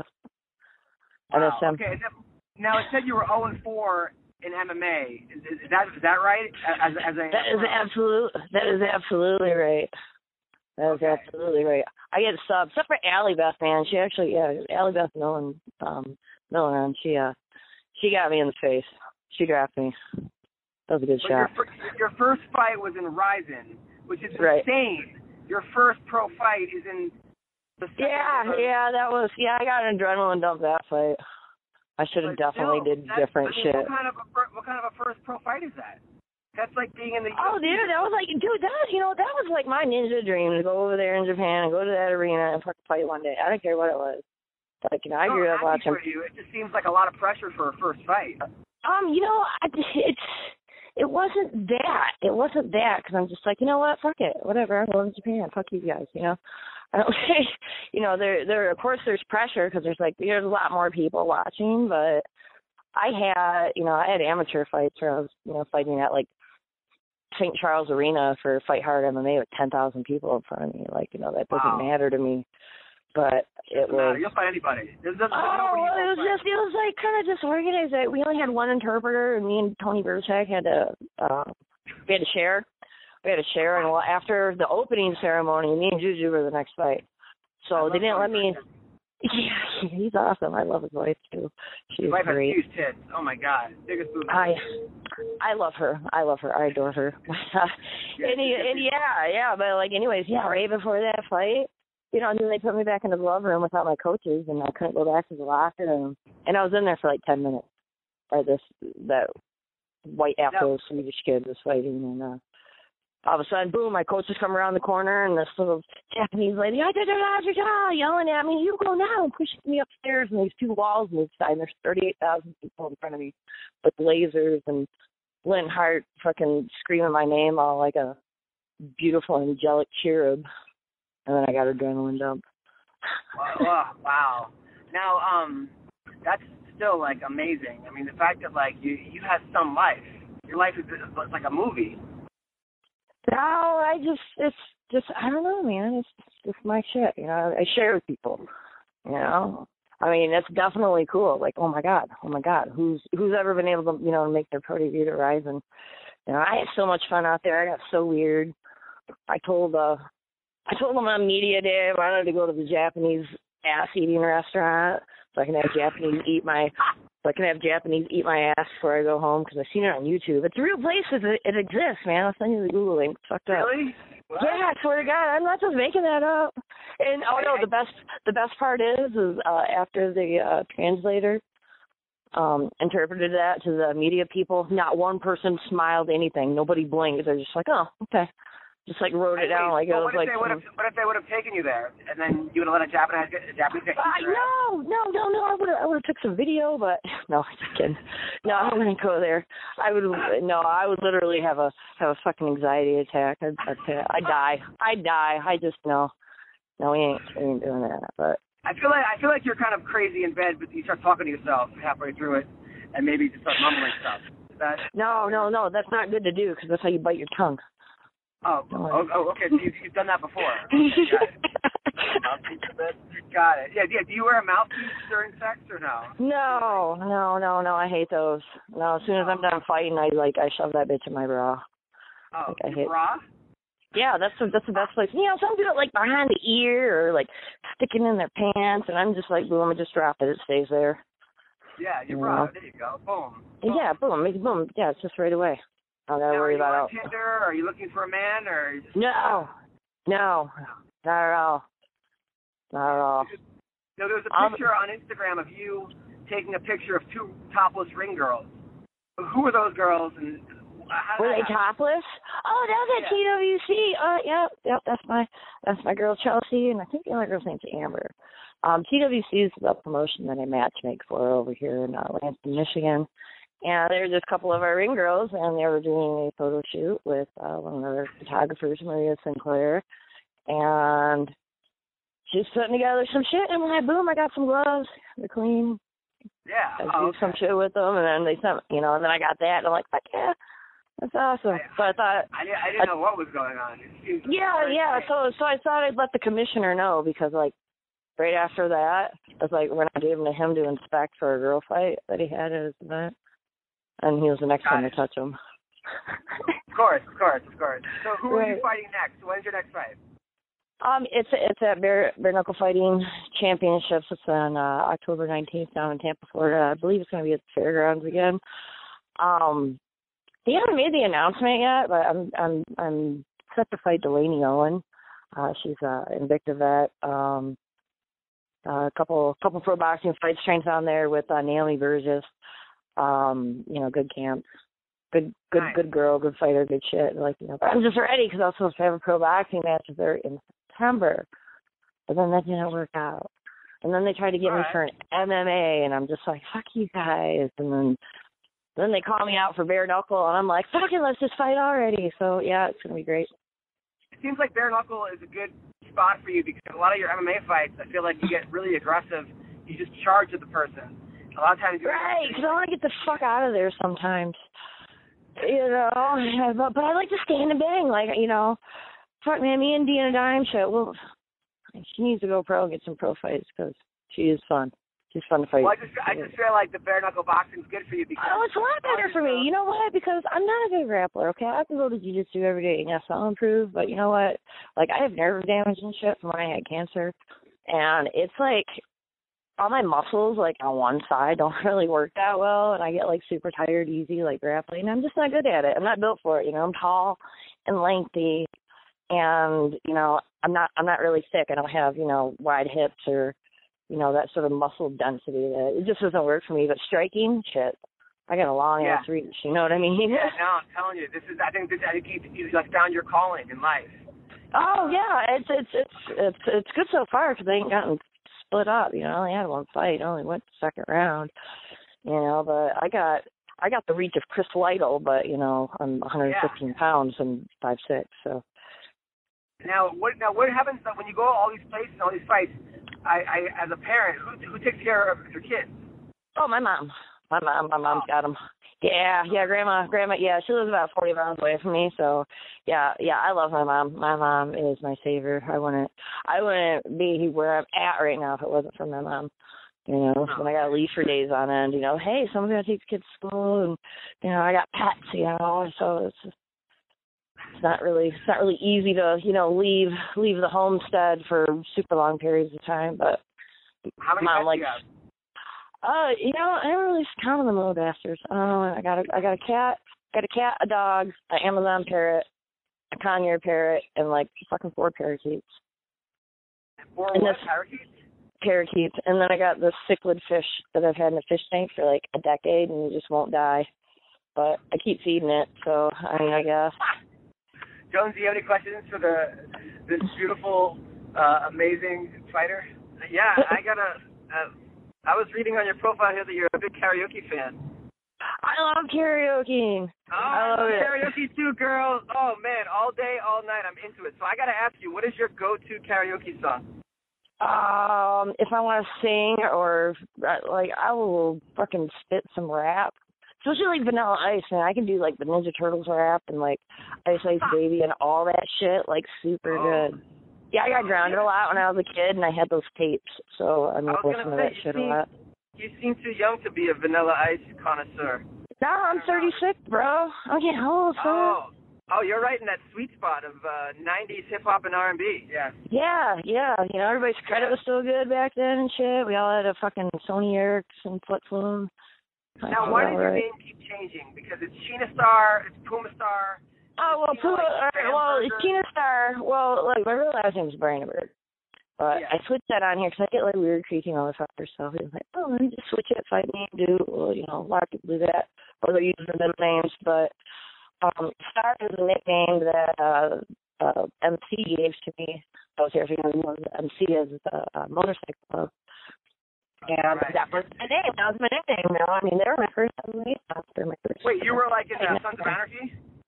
Wow. Okay, now it said you were oh and four in M M A. Is, is that is that right? As, as a, that is absolute. That is absolutely right. That is okay. absolutely right. I get subs, except for Allie Beth, man. She actually, yeah, Allie Beth Millen, um, Millen, she, uh, she got me in the face. She dropped me. That was a good but shot. Your, your first fight was in Ryzen, which is right. insane. Your first pro fight is in the second Yeah, first. yeah, that was, yeah, I got an adrenaline dump that fight. I should have definitely still, did that, different I mean, shit. What kind of a fir- what kind of a first pro fight is that? That's like being in the. Oh, dude, that was like, dude, that was, you know, that was like my ninja dream to go over there in Japan and go to that arena and fucking fight one day. I don't care what it was. Like, you know, I no, grew up watching. For you. It just seems like a lot of pressure for a first fight. Um, you know, I, it's it wasn't that. It wasn't that because I'm just like, you know what, fuck it, whatever. I'm going to Japan. Fuck you guys, you know. I don't, you know, there, there. Of course, there's pressure because there's like there's a lot more people watching, but I had, you know, I had amateur fights where I was, you know, fighting at like Saint Charles Arena for Fight Hard M M A with ten thousand people in front of me. Like, you know, that doesn't wow. matter to me. But it doesn't was. Matter. You'll fight anybody. There's, there's, there's oh, well, it was fight. just, it was like kind of disorganized. Like, we only had one interpreter, and me and Tony Burchak had to, uh, we had to share. We had to share, and well, after the opening ceremony, me and Juju were the next fight. So they didn't let me. Yeah, he's awesome. I love his wife too. She's wife great. has huge tits. Oh my god, biggest booty. I, I love her. I love her. I adore her. yeah, and, he, and yeah, yeah. But like, anyways, yeah. Right before that fight, you know, and then they put me back in the glove room without my coaches, and I couldn't go back to the locker room. And I was in there for like ten minutes. Or this that white Afro Swedish kid was fighting, and uh, all of a sudden, boom, my coaches come around the corner, and this little Japanese lady, ah, da, da, da, da, da, yelling at me, you go now, and pushing me upstairs, and these two walls moved aside, and there's thirty-eight thousand people in front of me with lasers, and Lynn Hart fucking screaming my name all like a beautiful angelic cherub, and then I got adrenaline dump. wow, wow. Now, um, that's still, like, amazing. I mean, the fact that, like, you, you have some life. Your life is it's like a movie. No, I just, it's just I don't know, man. It's just my shit. You know, I share with people. You know, I mean, that's definitely cool. Like, oh my god, oh my god, who's who's ever been able to, you know, make their pro debut at Rizin? You know, I had so much fun out there. I got so weird. I told uh, I told them on media day I wanted to go to the Japanese ass eating restaurant so I can have Japanese eat my. So I can have Japanese eat my ass before I go home because I've seen it on YouTube. It's a real place. It, it exists, man. I'll send you the Google link. Fucked up. Really? What? Yeah, I swear to God, I'm not just making that up. And oh no, the best the best part is is uh, after the uh, translator um, interpreted that to the media people, not one person smiled anything. Nobody blinked. They're just like, oh, okay. Just like wrote it down like it was what if like. They would have, what if they would have taken you there, and then you would have let a Japanese a Japanese guy Uh, no, no, no, no. I would have, I would have took some video, but no, I'm just kidding. No, I wouldn't go there. I would, no, I would literally have a have a fucking anxiety attack. I'd, I'd, I'd die. I'd die. I just no, no, we ain't, we ain't doing that. But I feel like I feel like you're kind of crazy in bed, but you start talking to yourself halfway through it, and maybe you just start mumbling stuff. Is that? No, no, no. That's not good to do because that's how you bite your tongue. Oh, oh, oh, okay. So you've, you've done that before. Okay, got it. Got it. Yeah, yeah. Do you wear a mouthpiece during sex or no? No, no, no, no. I hate those. No, as soon as I'm done fighting, I like I shove that bitch in my bra. Oh, like, I your hate. bra? Yeah, that's the, that's the best place. You know, some do it like behind the ear or like sticking in their pants, and I'm just like, boom, I just drop it. It stays there. Yeah, your You bra. know? There you go. Boom. Boom. Yeah, boom, it's boom. Yeah, it's just right away. I don't gotta Now, worry are you about on it. Tinder? Are you looking for a man, or? Are you just... No, no, not at all. Not at all. No, there was a Um, picture on Instagram of you taking a picture of two topless ring girls. Who were those girls, and how did Were that they happen? topless? Oh, that was at Yeah. T W C. Uh, yep, yep. That's my that's my girl Chelsea, and I think the other girl's name's Amber. Um, T W C is the promotion that I match make for over here in uh, Lansing, Michigan. And there were just a couple of our ring girls, and they were doing a photo shoot with uh, one of their photographers, Maria Sinclair, and she's putting together some shit. And when I boom, I got some gloves. They're clean. Yeah. I Oh, do okay. some shit with them, and then they sent, you know, and then I got that, and I'm like, fuck yeah, that's awesome. I- so I thought, I, I didn't know what was going on. It seemed yeah, very yeah. strange. So so I thought I'd let the commissioner know because like right after that, I was like, when I gave him to him to inspect for a girl fight that he had at his event, and he was the next Got one it. to touch him. Of course, of course, of course. So who are you Right. fighting next? When's your next fight? Um, it's it's at Bare, Bare Knuckle Fighting Championships. It's on uh, October nineteenth down in Tampa, Florida. I believe it's going to be at the fairgrounds again. Um, they haven't made the announcement yet, but I'm I'm I'm set to fight Delaney Owen. Uh, she's uh, Invicta vet. Um, a couple couple pro boxing fights trained down there with uh, Naomi Burgess. Um, you know, good camp. Good, good, Nice. good girl, good fighter, good shit. Like, you know, but I'm just ready because I was supposed to have a pro boxing match with her in September, but then that didn't work out. And then they tried to get All me right. for an M M A, and I'm just like, fuck you guys. And then, then they call me out for bare knuckle, and I'm like, fuck it, let's just fight already. So yeah, it's gonna be great. It seems like bare knuckle is a good spot for you because a lot of your M M A fights, I feel like you get really aggressive. You just charge at the person. A lot of times you're Right, because I want to get the fuck out of there sometimes. You know, but, but I like to stand and bang. Like, you know, fuck, man, me and Deanna Dime shit. Well, she needs to go pro and get some pro fights because she is fun. She's fun to fight. Well, I just, I just feel like the bare knuckle boxing is good for you because. Oh, it's a lot better for me. You know what? Because I'm not a good grappler, okay? I can go to jiu-jitsu every day, and yes, I'll improve, but you know what? Like, I have nerve damage and shit from when I had cancer, and it's like all my muscles, like, on one side don't really work that well, and I get, like, super tired easy, like, grappling, and I'm just not good at it. I'm not built for it, you know? I'm tall and lengthy, and, you know, I'm not I'm not really thick. I don't have, you know, wide hips or, you know, that sort of muscle density. That it just doesn't work for me. But striking, shit, I got a long Yeah. ass reach. You know what I mean? Yeah, no, I'm telling you, this is. I think this. I think you, you like found your calling in life. Oh yeah, it's it's it's it's it's good so far because they ain't gotten split up. You know, I only had one fight. I only went the second round. You know, but I got I got the reach of Chris Lytle, but you know, I'm one hundred fifteen Yeah. pounds and five six. So Now, what now? What happens when you go all these places, all these fights? I, I as a parent, who who takes care of your kids? oh, my mom, my mom, my mom's got them. Yeah, yeah, grandma, grandma, yeah, she lives about forty miles away from me, so yeah, yeah, I love my mom. My mom is my savior. I wouldn't, I wouldn't be where I'm at right now if it wasn't for my mom. You know, when I got to leave for days on end, you know, hey, someone's got to take the kids to school, and, you know, I got pets, you know, so it's just, it's not really, it's not really easy to, you know, leave, leave the homestead for super long periods of time, but How many mom pets likes, do you have? Uh, you know, I don't really count them little bastards. Uh, I got a, I got a cat, got a cat, a dog, an Amazon parrot, a Conure parrot, and like fucking four parakeets. Four and what? this, Parakeets? Parakeets, and then I got this cichlid fish that I've had in a fish tank for like a decade, and it just won't die. But I keep feeding it, so I mean, I guess. Jones, do you have any questions for the this beautiful, uh, amazing fighter? Yeah, I got a. Uh, I was reading on your profile here that you're a big karaoke fan. I love karaoke. Oh, I love it. Karaoke too, girl. Oh man, all day, all night, I'm into it. So I gotta ask you, what is your go-to karaoke song? Um, if I want to sing or like, I will fucking spit some rap. Especially like Vanilla Ice, man. I can do like the Ninja Turtles rap and like Ice Ice Baby and all that shit, like super Oh. good. Yeah, I got grounded a lot when I was a kid, and I had those tapes, so I mean, I was listen gonna to say, that shit you a lot. seem, you seem too young to be a Vanilla Ice connoisseur. No, I'm thirty-six, bro. I'm getting old, son. Oh, oh, you're right in that sweet spot of uh, nineties hip hop and R and B. Yeah. Yeah, yeah. You know, everybody's credit was still good back then and shit. We all had a fucking Sony Ericsson flip phone. Now, why does your name keep changing? Because it's Sheena Star, it's Puma Star. Oh, well, Puma, all right, well, it's Tina Star. Well, like, my real last name is Brandenburg. But Yeah. I switched that on here because I get, like, weird, creaky motherfuckers. So I was like, oh, let me just switch it if I need to. Well, you know, a lot of people do that. Or they use the middle names. But um, Star is a nickname that uh, uh, M C gave to me. I was here if you know, M C is a uh, motorcycle club. And Right. that was my name. That was my nickname. You know, I mean, they were my first name. My first Wait, you were like in uh, Sons of Anarchy?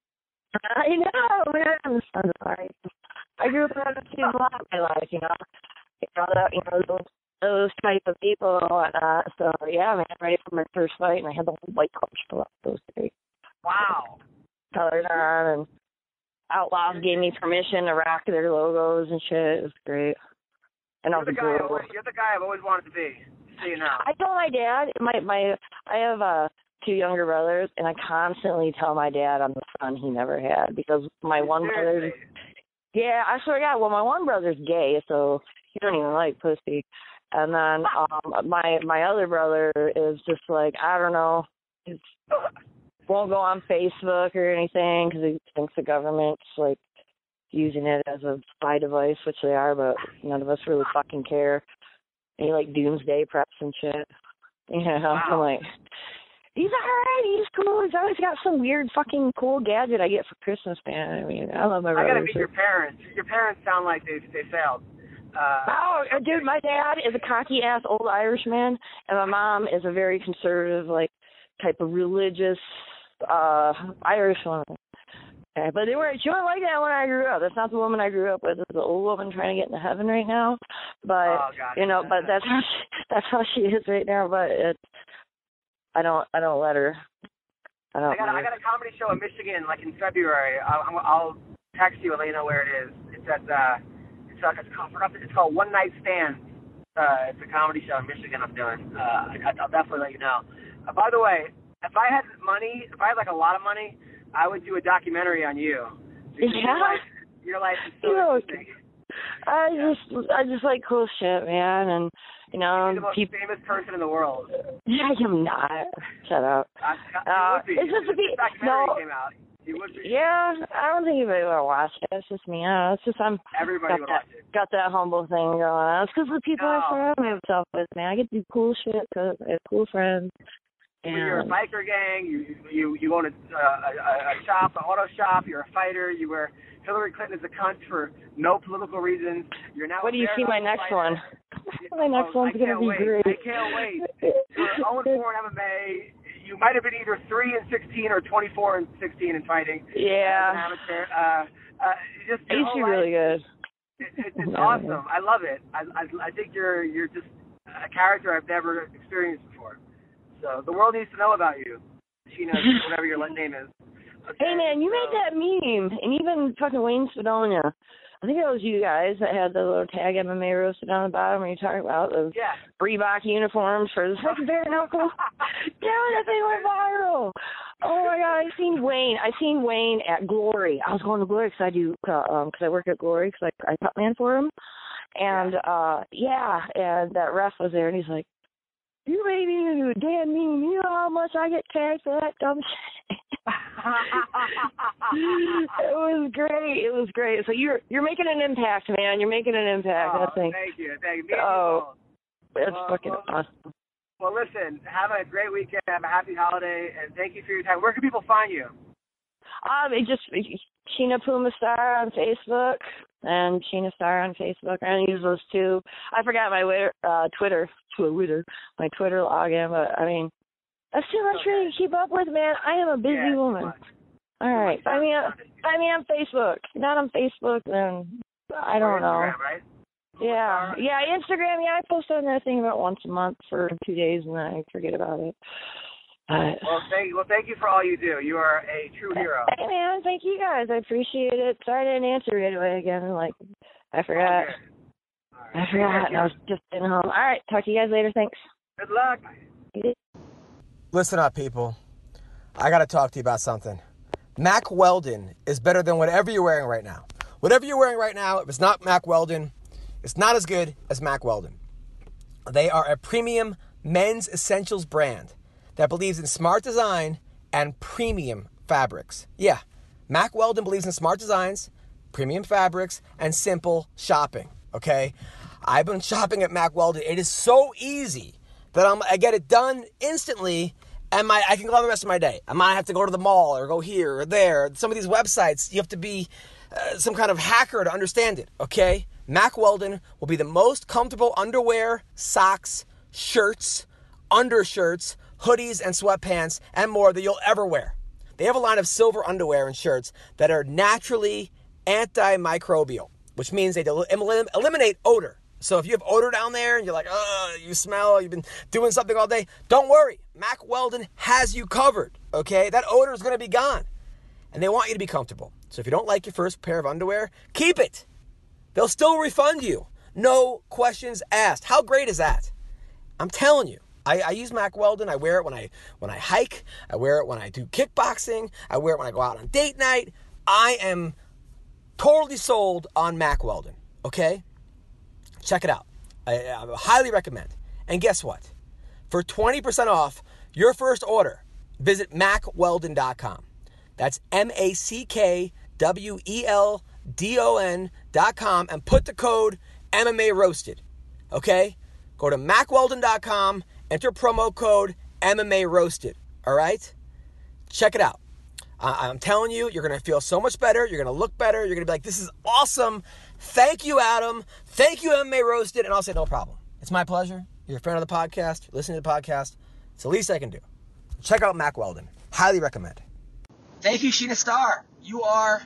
I know, man. I'm so sorry. I grew up around a few a lot of my life, you know. You know, that, you know those, those type of people and whatnot. So, yeah, man, I'm ready for my first fight, and I had the whole white collar still up those three Wow. colors on, and Outlaws gave me permission to rock their logos and shit. It was great. And I You're was the, a guy I girl. always, you're the guy I've always wanted to be. So you know. I told my dad, my, my, I have, uh, two younger brothers, and I constantly tell my dad I'm the son he never had because my one brother, yeah, I swear to God, well, my one brother's gay, so he don't even like pussy, and then um, my my other brother is just like, I don't know, he won't go on Facebook or anything because he thinks the government's like using it as a spy device, which they are, but none of us really fucking care. And he like doomsday preps and shit. You know, Wow. I'm like, he's alright, he's cool. He's always got some weird fucking cool gadget I get for Christmas, man. I mean, I love my I brothers. gotta meet your parents. Your parents sound like they they failed. Uh, Oh, dude, my dad is a cocky ass old Irishman, and my mom is a very conservative, like, type of religious uh Irish woman. Okay, but they were she wasn't like that when I grew up. That's not the woman I grew up with. It's the old woman trying to get into heaven right now. But Oh, gotcha. you know, but that's how she, that's how she is right now. But it's I don't I don't let her. I don't. I got a, I got a comedy show in Michigan, like in February. I'll, I'll text you and let you know where it is. It's at uh, it's uh, it's called it's called One Night Stand. Uh, it's a comedy show in Michigan I'm doing. Uh, I, I'll definitely let you know. Uh, by the way, if I had money, if I had like a lot of money, I would do a documentary on you. Because Yeah. Your life, your life is so You know, interesting. I just I just like cool shit, man, and you know, You're the most people. famous person in the world. Yeah, I'm not. Shut up. I, I, Uh, you would be. it's just a If bit- this documentary no. came out, you would be. Yeah, I don't think anybody would watch it. It's just me. I don't know. It's just I'm Everybody got would that, watch it. got that humble thing going on. It's because the people I No. surround myself with, man. I get to do cool shit because I have cool friends. Well, you're a And biker gang. You you you own a, uh, a a shop, an auto shop. You're a fighter. You were Hillary Clinton is a cunt for no political reasons. You're now. what do you a see my bare-knuckle next fighter. one? My next Oh, one's I gonna can't be wait. great. I can't wait. You're oh and four in M M A. You might have been either three and sixteen or twenty-four and sixteen in fighting. Yeah. As an amateur. Uh, uh, just I your used to whole be life, really good. It, it, it's Yeah. awesome. I love it. I, I I think you're you're just a character I've never experienced before. So the world needs to know about you. Sheena, whatever your name is. Okay, Hey, man, you so, made that meme, and even fucking Wayne Spadona. I think it was you guys that had the little tag M M A roasted on the bottom when you talking about the yeah. Reebok uniforms for the fucking bare knuckle. Yeah, that thing went viral. Oh my God, I seen Wayne. I seen Wayne at Glory. I was going to Glory because I do, uh, um, because I work at Glory because I, I cut man for him. And uh, yeah, and that ref was there, and he's like, "You made me into a damn meme. You know how much I get tagged for that dumb shit." It was great. It was great. So you're you're making an impact, man. You're making an impact. Oh, I think. thank you. Thank you. Oh, that's well, fucking well, awesome. Well, listen. Have a great weekend. Have a happy holiday, and thank you for your time. Where can people find you? Um, it just Sheena Puma Star on Facebook and Sheena Star on Facebook. I use those two. I forgot my uh, Twitter, Twitter, my Twitter login, but I mean, that's too much for me to keep up with, man. I am a busy yeah, woman. All right, I mean, I mean on Facebook. Not on Facebook, then I don't know. Instagram, right? Yeah, yeah, Instagram. Yeah, I post on that thing about once a month for two days, and then I forget about it. Uh, well, thank well, thank you for all you do. You are a true hero. Hey, man, thank you guys. I appreciate it. Sorry I didn't answer right away again. Like, I forgot. Okay. Right. I forgot. I was just getting home. All right, talk to you guys later. Thanks. Good luck. Listen up, people. I got to talk to you about something. Mack Weldon is better than whatever you're wearing right now. Whatever you're wearing right now, if it's not Mack Weldon, it's not as good as Mack Weldon. They are a premium men's essentials brand that believes in smart design and premium fabrics. Yeah, Mack Weldon believes in smart designs, premium fabrics, and simple shopping, okay? I've been shopping at Mack Weldon. It is so easy that I'm, I get it done instantly, and my I can go on the rest of my day. I might have to go to the mall or go here or there. Some of these websites, you have to be uh, some kind of hacker to understand it, okay? Mack Weldon will be the most comfortable underwear, socks, shirts, undershirts, hoodies, and sweatpants, and more that you'll ever wear. They have a line of silver underwear and shirts that are naturally antimicrobial, which means they del- elim- eliminate odor. So if you have odor down there and you're like, oh, you smell, you've been doing something all day, don't worry. Mack Weldon has you covered, okay? That odor is going to be gone. And they want you to be comfortable. So if you don't like your first pair of underwear, keep it. They'll still refund you. No questions asked. How great is that? I'm telling you. I, I use Mack Weldon. I wear it when I when I hike. I wear it when I do kickboxing. I wear it when I go out on date night. I am totally sold on Mack Weldon. Okay? Check it out. I, I highly recommend. And guess what? For twenty percent off your first order, visit mack weldon dot com. That's M A C K W E L D O N dot com and put the code M M A Roasted. Okay? Go to mack weldon dot com. Enter promo code M M A Roasted, all right? Check it out. Uh, I'm telling you, you're going to feel so much better. You're going to look better. You're going to be like, this is awesome. Thank you, Adam. Thank you, M M A Roasted. And I'll say, no problem. It's my pleasure. You're a fan of the podcast. You're listening to the podcast. It's the least I can do. Check out Mack Weldon. Highly recommend. Thank you, Sheena Star. You are,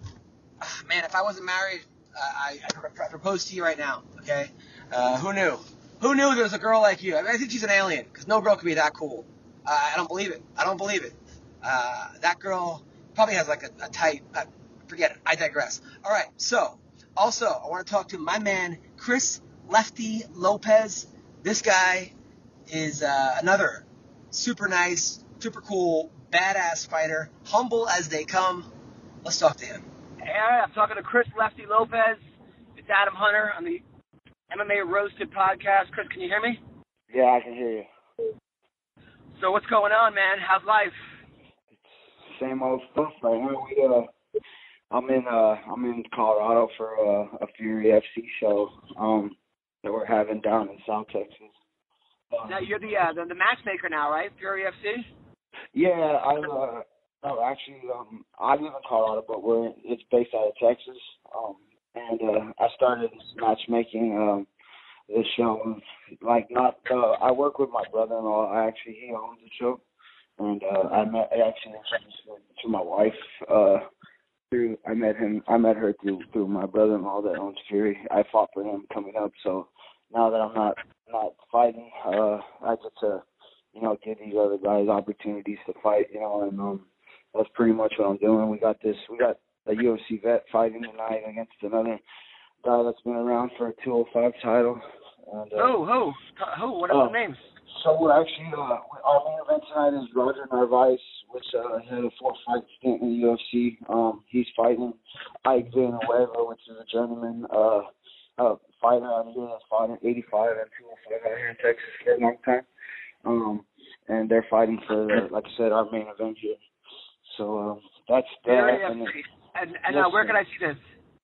uh, man, if I wasn't married, uh, I, I propose to you right now, okay? Uh, who knew? Who knew there was a girl like you? I mean, I think she's an alien, because no girl can be that cool. Uh, I don't believe it. I don't believe it. Uh, that girl probably has like a, a tight, uh, forget it. I digress. All right, so, also, I want to talk to my man, Chris Lefty Lopez. This guy is uh, another super nice, super cool, badass fighter, humble as they come. Let's talk to him. Hey, I'm talking to Chris Lefty Lopez. It's Adam Hunter on the M M A Roasted podcast. Chris, can you hear me? Yeah, I can hear you. So what's going on, man? How's life? Same old stuff right now. We uh, I'm in uh, I'm in Colorado for uh, a Fury F C show um that we're having down in South Texas. Um, now you're the, uh, the the matchmaker now, right? Fury F C. Yeah, I uh, no, actually um, I live in Colorado, but we're it's based out of Texas. Um. And uh, I started matchmaking um, this show. Like, not uh, I work with my brother-in-law. I actually he owns the show, and uh, I met I actually introduced to my wife uh, through. I met him. I met her through through my brother-in-law that owns Fury. I fought for him coming up. So now that I'm not not fighting, uh, I get to you know give these these other guys opportunities to fight, you know, and um, that's pretty much what I'm doing. We got this, we got a U F C vet fighting tonight against another guy that's been around for a two oh five title. And, uh, who, who, who, what are uh, the names? So we're actually, uh, our main event tonight is Roger Narvaez, which uh, had a four-fight stint in the U F C. Um, he's fighting Ike Villanueva, which is a journeyman uh, uh, fighter out here that's fought in eighty-five and two oh five out here in Texas for a long time. Um, and they're fighting for, the, like I said, our main event here. So um, that's that. Yeah, and and, and uh, where can I see this?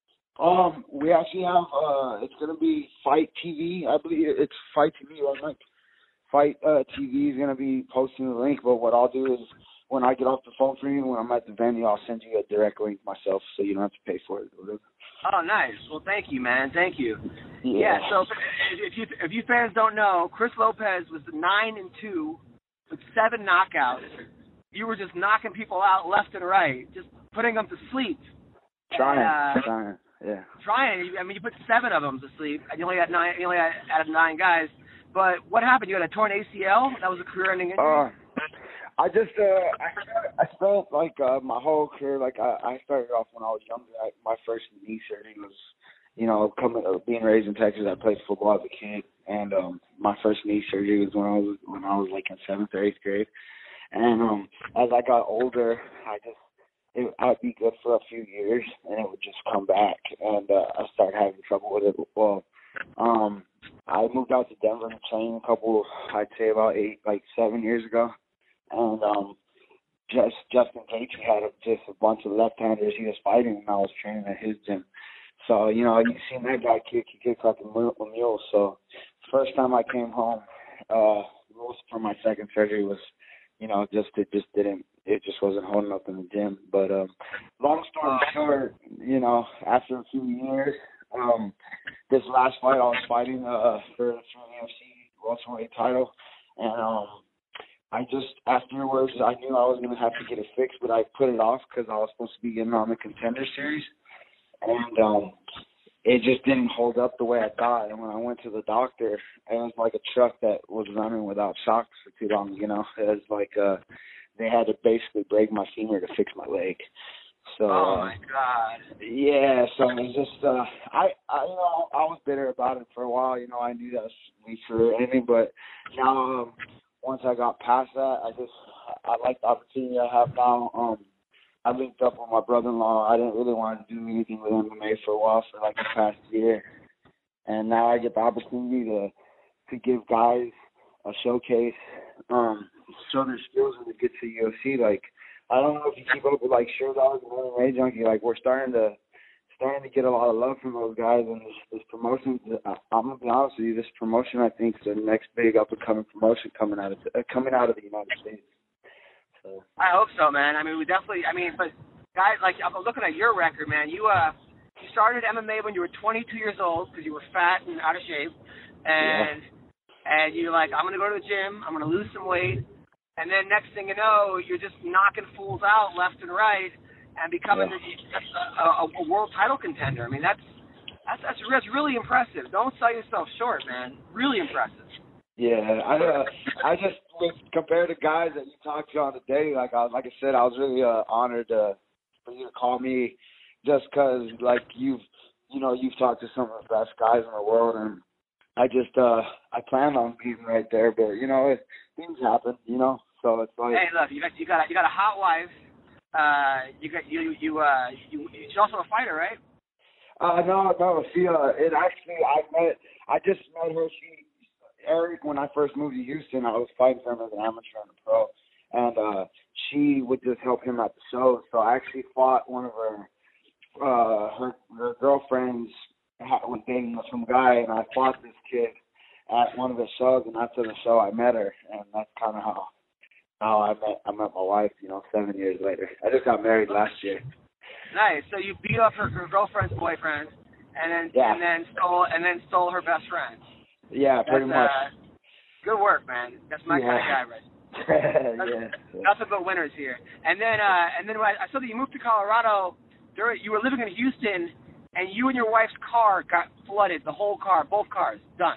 Um, we actually have, uh, it's going to be Fight T V. I believe it's Fight T V, right, Mike? Fight uh, T V is going to be posting the link, but what I'll do is when I get off the phone for you, when I'm at the venue, I'll send you a direct link myself so you don't have to pay for it or whatever. Oh, nice. Well, thank you, man. Thank you. Yeah. yeah so if you if you fans don't know, Chris Lopez was nine and two with seven knockouts. You were just knocking people out left and right, just putting them to sleep. Trying, and, uh, trying, yeah. Trying. I mean, you put seven of them to sleep, and you only had nine. You only had out of nine guys. But what happened? You had a torn A C L? That was a career-ending injury? Uh, I just, uh, I, I spent, like, uh, my whole career, like, I, I started off when I was younger. I, my first knee surgery was, you know, coming, uh, being raised in Texas, I played football as a kid. And um, my first knee surgery was when I was, when I was, like, in seventh or eighth grade. And um, as I got older, I just, it, I'd be good for a few years, and it would just come back. And uh, I started having trouble with it. Well, um, I moved out to Denver to train a couple, I'd say about eight, like seven years ago. And um, just Justin Gaethje had a, just a bunch of left-handers he was fighting, and I was training at his gym. So, you know, you seen that guy kick, he kicks like a mule. So first time I came home, uh, most for my second surgery was, you know, just it just didn't, it just wasn't holding up in the gym. But um, long story short, you know, after a few years, um, this last fight I was fighting uh, for, for the U F C welterweight title, and um, I just, afterwards, I knew I was going to have to get it fixed, but I put it off because I was supposed to be getting on the Contender Series, and um, it just didn't hold up the way I thought. And when I went to the doctor, it was like a truck that was running without shocks for too long, you know. It was like uh, they had to basically break my femur to fix my leg. So, oh my God! Yeah, so it was just uh, I, I, you know, I was bitter about it for a while. You know, I knew that was me for anything, but now um, once I got past that, I just I like the opportunity I have now. Um, I linked up with my brother-in-law. I didn't really want to do anything with M M A for a while, for like the past year, and now I get the opportunity to to give guys a showcase, um, show their skills when they get to U F C, like. I don't know if you keep up with like Sure Dogs and M M A Junkie. Like we're starting to starting to get a lot of love from those guys, and this, this promotion. I'm gonna be honest with you. This promotion, I think, is the next big up and coming promotion coming out of uh, coming out of the United States. So. I hope so, man. I mean, we definitely. I mean, but guys, like I'm looking at your record, man. You uh, you started M M A when you were twenty-two years old because you were fat and out of shape, and yeah. and you're like, I'm gonna go to the gym. I'm gonna lose some weight. And then next thing you know, you're just knocking fools out left and right, and becoming yeah. a, a, a world title contender. I mean, that's that's that's, that's really impressive. Don't sell yourself short, man. Really impressive. Yeah, I uh, I just compared to guys that you talk to on the day, like I like I said, I was really uh, honored uh, for you to call me, just because like you've you know you've talked to some of the best guys in the world, and I just uh, I planned on being right there, but you know it, things happen, you know. So it's like, hey, look, you got you got a, you got a hot wife. Uh, you got you you uh you she's also a fighter, right? Uh, no, no. She uh, it actually I met I just met her. She Eric when I first moved to Houston, I was fighting for him as an amateur and a pro, and uh, she would just help him at the shows. So I actually fought one of her uh her, her girlfriends was dating some guy, and I fought this kid at one of the shows, and after the show, I met her, and that's kind of how. Oh, I met I met my wife, you know, seven years later. I just got married last year. Nice. So you beat up her, her girlfriend's boyfriend, and then yeah. and then stole and then stole her best friend. Yeah, That's, pretty much. Uh, good work, man. That's my yeah. kind of guy, right? yeah. Nothing but winners here. And then uh, and then when I, I saw that you moved to Colorado. There, you were living in Houston, and you and your wife's car got flooded. The whole car, both cars, done.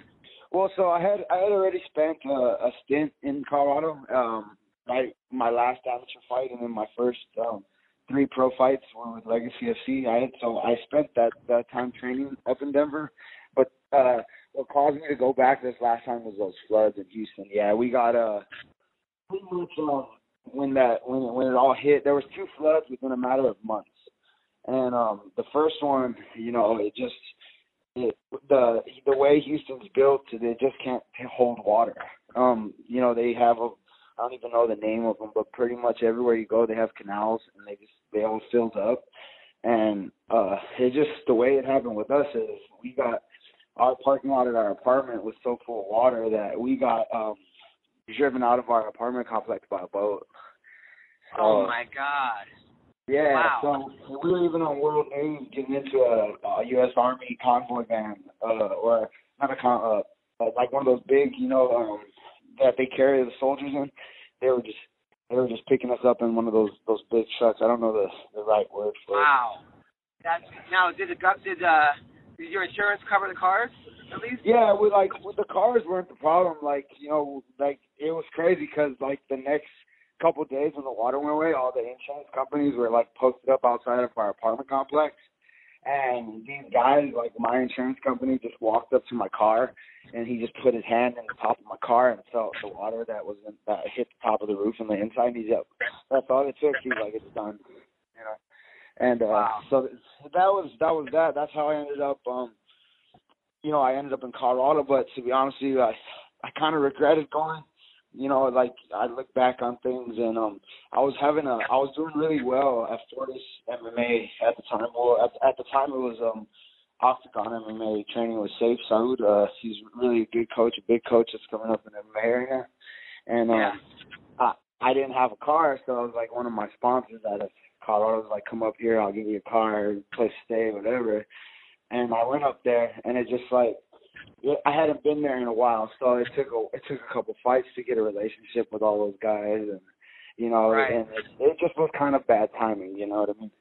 Well, so I had I had already spent uh, a stint in Colorado. Um, my my last amateur fight and then my first um, three pro fights were with Legacy F C. I had so I spent that that time training up in Denver. But uh, what caused me to go back this last time was those floods in Houston. Yeah, we got uh pretty much uh, when that when it, when it all hit. There was two floods within a matter of months, and um, the first one, you know, it just it, the the way Houston's built, they just can't hold water. Um, you know, they have a I don't even know the name of them, but pretty much everywhere you go, they have canals, and they just they all filled up. And uh, it just the way it happened with us is we got our parking lot at our apartment was so full of water that we got um, driven out of our apartment complex by a boat. So, oh my God! Yeah, wow. So we were even on World News getting into a, a U S Army convoy van, uh, or not a con, uh, but like one of those big, you know, um, that they carry the soldiers in. They were just they were just picking us up in one of those those big trucks. I don't know the the right word for wow. it. Wow. That's now did the did uh did your insurance cover the cars at least? Yeah, we like with the cars weren't the problem. Like you know, like it was crazy because like the next couple of days when the water went away, all the insurance companies were like posted up outside of our apartment complex. And these guys, like my insurance company, just walked up to my car, and he just put his hand in the top of my car and felt the water that was in, that hit the top of the roof and the inside. He's like, that's all it took. He's like, it's done, you know. And uh, wow. so that was that was that. That's how I ended up. Um, you know, I ended up in Colorado. But to be honest with you, I I kind of regretted going. You know, like I look back on things, and um, I was having a, I was doing really well at Fortis M M A at the time. Well, at, at the time it was um, Octagon M M A training with Safe Saud. Uh, he's really a good coach, a big coach that's coming up in the M M A area. And um, yeah. I, I didn't have a car, so I was like one of my sponsors out of Colorado was like, come up here, I'll give you a car, place to stay, whatever. And I went up there, and it just like. I hadn't been there in a while, so it took a it took a couple fights to get a relationship with all those guys, and you know, right. and it, it just was kind of bad timing, you know what I mean?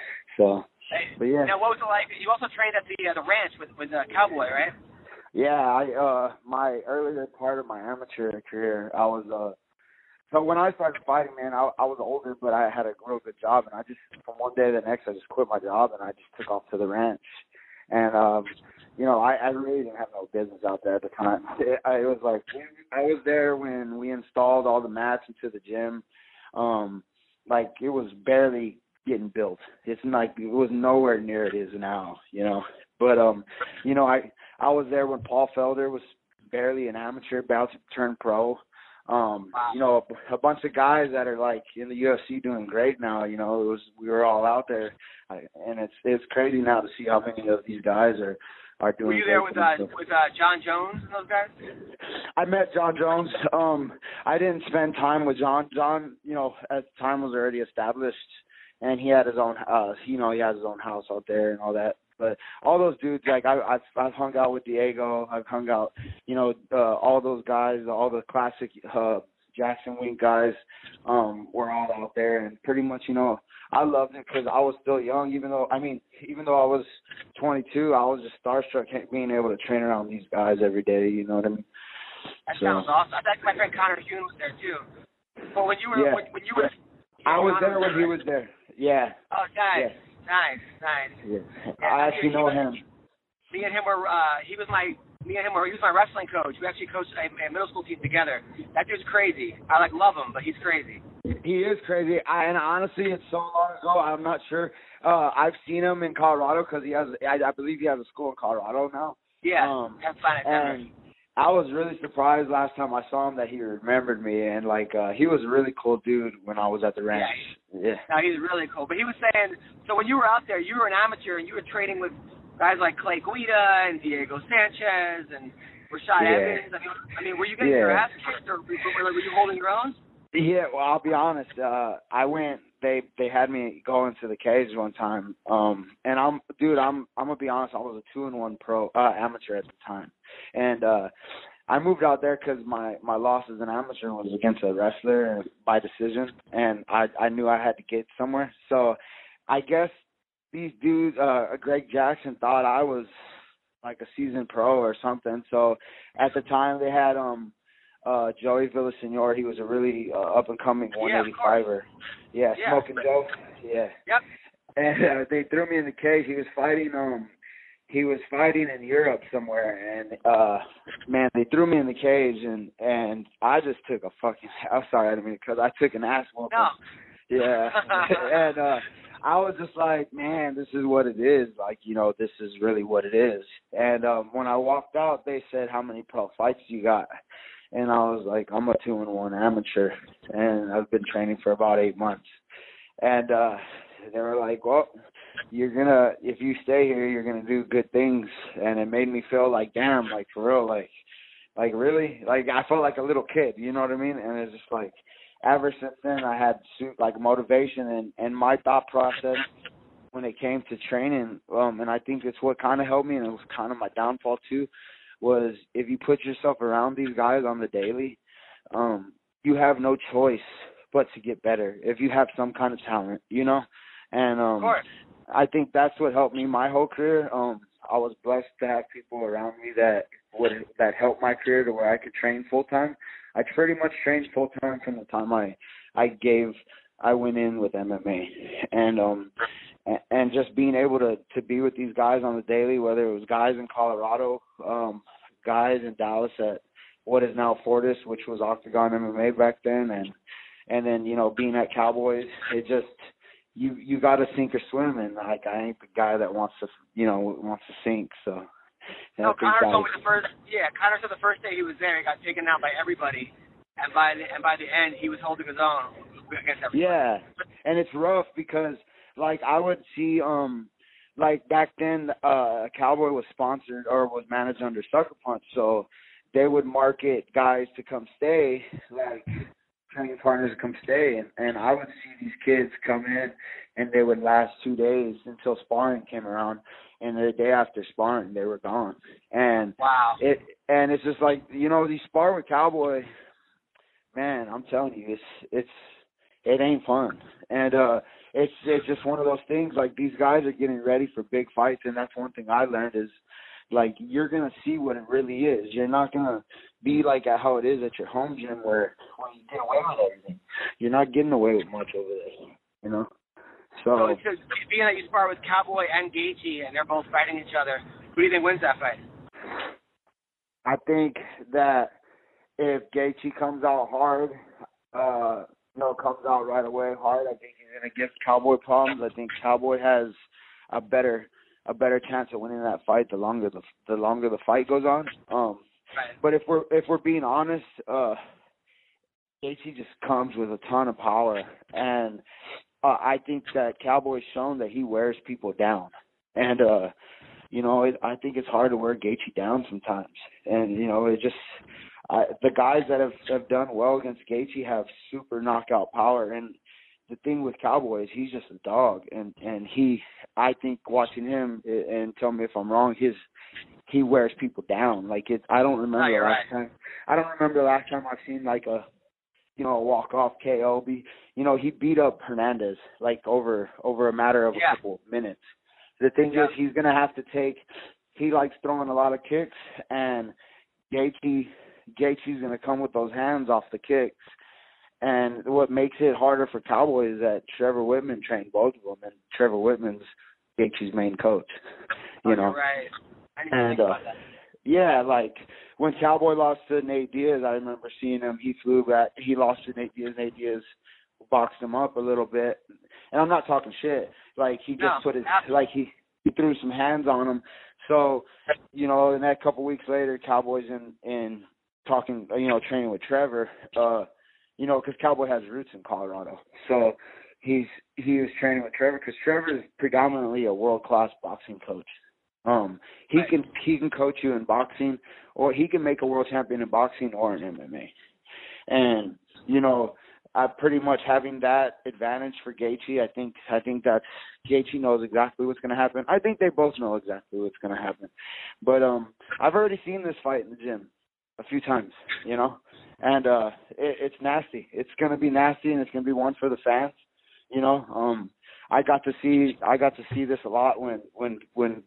So, but yeah. Now, what was it like? You also trained at the uh, the ranch with with uh, Cowboy, right? Yeah, I uh my earlier part of my amateur career, I was uh so when I started fighting, man, I I was older, but I had a real good job, and I just from one day to the next, I just quit my job and I just took off to the ranch, and um. You know, I, I really didn't have no business out there at the time. It, I, it was like I was there when we installed all the mats into the gym. Um, like it was barely getting built. It's like it was nowhere near it is now. You know, but um, you know, I I was there when Paul Felder was barely an amateur, about to turn pro. Um, wow. You know, a, a bunch of guys that are like in the U F C doing great now. You know, it was we were all out there, I, and it's it's crazy now to see how many of these guys are. Are doing Were you there with uh, with uh, John Jones and those guys? I met John Jones. Um, I didn't spend time with John. John, you know, at the time was already established, and he had his own, uh, you know, he has his own house out there and all that. But all those dudes, like I, I've, I've hung out with Diego. I've hung out, you know, uh, all those guys, all the classic uh, Jackson Wink guys, um, were all out there, and pretty much, you know. I loved it because I was still young, even though, I mean, even though I was twenty-two, I was just starstruck being able to train around these guys every day, you know what I mean? That so, sounds awesome. I think my friend Connor Hune was there, too. But when you were, yeah. when, when you were... I was there when he was there, yeah. Oh, nice, yeah. nice, nice. Yeah. Yeah, I actually know was, him. Me and him were, uh, he was my, me and him were, he was my wrestling coach. We actually coached a, a middle school team together. That dude's crazy. I, like, love him, but he's crazy. He is crazy, I, and honestly, it's so long ago. I'm not sure. Uh, I've seen him in Colorado because he has. I, I believe he has a school in Colorado now. Yeah, um, that's fine. And I was really surprised last time I saw him that he remembered me, and like uh, he was a really cool dude when I was at the ranch. Yeah, yeah. No, he's really cool. But he was saying, so when you were out there, you were an amateur and you were training with guys like Clay Guida and Diego Sanchez and Rashad yeah. Evans. I mean, I mean, were you getting yeah. your ass kicked, or were, were you holding your own? Yeah, well, I'll be honest. Uh, I went. They they had me go into the cage one time, um, and I'm, dude. I'm I'm gonna be honest. I was a two and one pro uh, amateur at the time, and uh, I moved out there because my my loss as an amateur was against a wrestler by decision, and I I knew I had to get somewhere. So, I guess these dudes, uh, Greg Jackson, thought I was like a seasoned pro or something. So at the time they had um uh Joey Villasenor. He was a really uh, up and coming one eighty-fiver. Yeah, Yeah. smoking dope. Yeah. Yep. And uh, they threw me in the cage. He was fighting um he was fighting in Europe somewhere, and uh man, they threw me in the cage, and and I just took a fucking I'm sorry I didn't mean to, because I took an ass whooping. No. Yeah. And uh I was just like, man, this is what it is. Like, you know, this is really what it is. And um when I walked out, they said, how many pro fights you got? And I was like, I'm a two and one amateur, and I've been training for about eight months. And uh they were like, well, you're gonna, if you stay here, you're gonna do good things. And it made me feel like, damn, like for real, like, like really, like I felt like a little kid, you know what I mean? And it's just like, ever since then, I had like motivation, and and my thought process when it came to training, um, and I think it's what kind of helped me, and it was kind of my downfall too, was if you put yourself around these guys on the daily, um, you have no choice but to get better if you have some kind of talent, you know. And um, Of course. I think that's what helped me my whole career. Um, I was blessed to have people around me that would that helped my career to where I could train full time. I pretty much trained full time from the time I I gave I went in with M M A, and um and, and just being able to to be with these guys on the daily, whether it was guys in Colorado, um, guys in Dallas at what is now Fortis, which was Octagon M M A back then, and and then you know being at Cowboys, it just you you got to sink or swim, and like I ain't the guy that wants to you know wants to sink, so. No, Connor told me the first. Yeah, Connor said the first day he was there, he got taken out by everybody, and by the and by the end, he was holding his own against everybody. Yeah, and it's rough because like I would see um like back then uh Cowboy was sponsored or was managed under Sucker Punch, so they would market guys to come stay, like training partners to come stay, and and I would see these kids come in, and they would last two days until sparring came around. And the day after sparring, they were gone. And wow. it and it's just like, you know, these spar with Cowboy, man, I'm telling you, it's it's it ain't fun. And uh it's it's just one of those things, like these guys are getting ready for big fights, and that's one thing I learned is like you're gonna see what it really is. You're not gonna be like at how it is at your home gym where, where you get away with everything. You're not getting away with much over there, you know? So, So, so being that you spar with Cowboy and Gaethje, and they're both fighting each other, who do you think wins that fight? I think that if Gaethje comes out hard, uh, you know, comes out right away hard, I think he's gonna give Cowboy problems. I think Cowboy has a better a better chance of winning that fight the longer the the longer the fight goes on. Um, Right. but if we're if we're being honest, uh, Gaethje just comes with a ton of power, and Uh, I think that Cowboy's shown that he wears people down, and uh, you know, it, I think it's hard to wear Gaethje down sometimes. And you know, it just I, the guys that have, have done well against Gaethje have super knockout power. And the thing with Cowboy is he's just a dog, and and he, I think watching him, and tell me if I'm wrong, his he wears people down. Like it, I don't remember no, the last right. time. I don't remember the last time I've seen like a. You know, a walk-off K O. Be, you know, he beat up Hernandez like over over a matter of yeah. a couple of minutes. The thing yeah. is, he's gonna have to take. He likes throwing a lot of kicks, and Gaethje Gaethje's gonna come with those hands off the kicks. And what makes it harder for Cowboy is that Trevor Whitman trained both of them, and Trevor Whitman's Gaethje's main coach. You oh, know, you're right. I didn't and think uh, about that. yeah, like when Cowboy lost to Nate Diaz, I remember seeing him. He flew back. He lost to Nate Diaz. Nate Diaz boxed him up a little bit, and I'm not talking shit. Like he just No, put his absolutely. like he he threw some hands on him. So you know, and that couple weeks later, Cowboy's in in talking, you know, training with Trevor. Uh, you know, because Cowboy has roots in Colorado, so he's he was training with Trevor because Trevor is predominantly a world class boxing coach. Um, he right. can he can coach you in boxing, or he can make a world champion in boxing or in M M A. And you know, I pretty much having that advantage for Gaethje. I think I think that Gaethje knows exactly what's going to happen. I think they both know exactly what's going to happen. But um, I've already seen this fight in the gym a few times, you know, and uh, it, it's nasty. It's going to be nasty, and it's going to be one for the fans, you know. Um, I got to see I got to see this a lot when when when.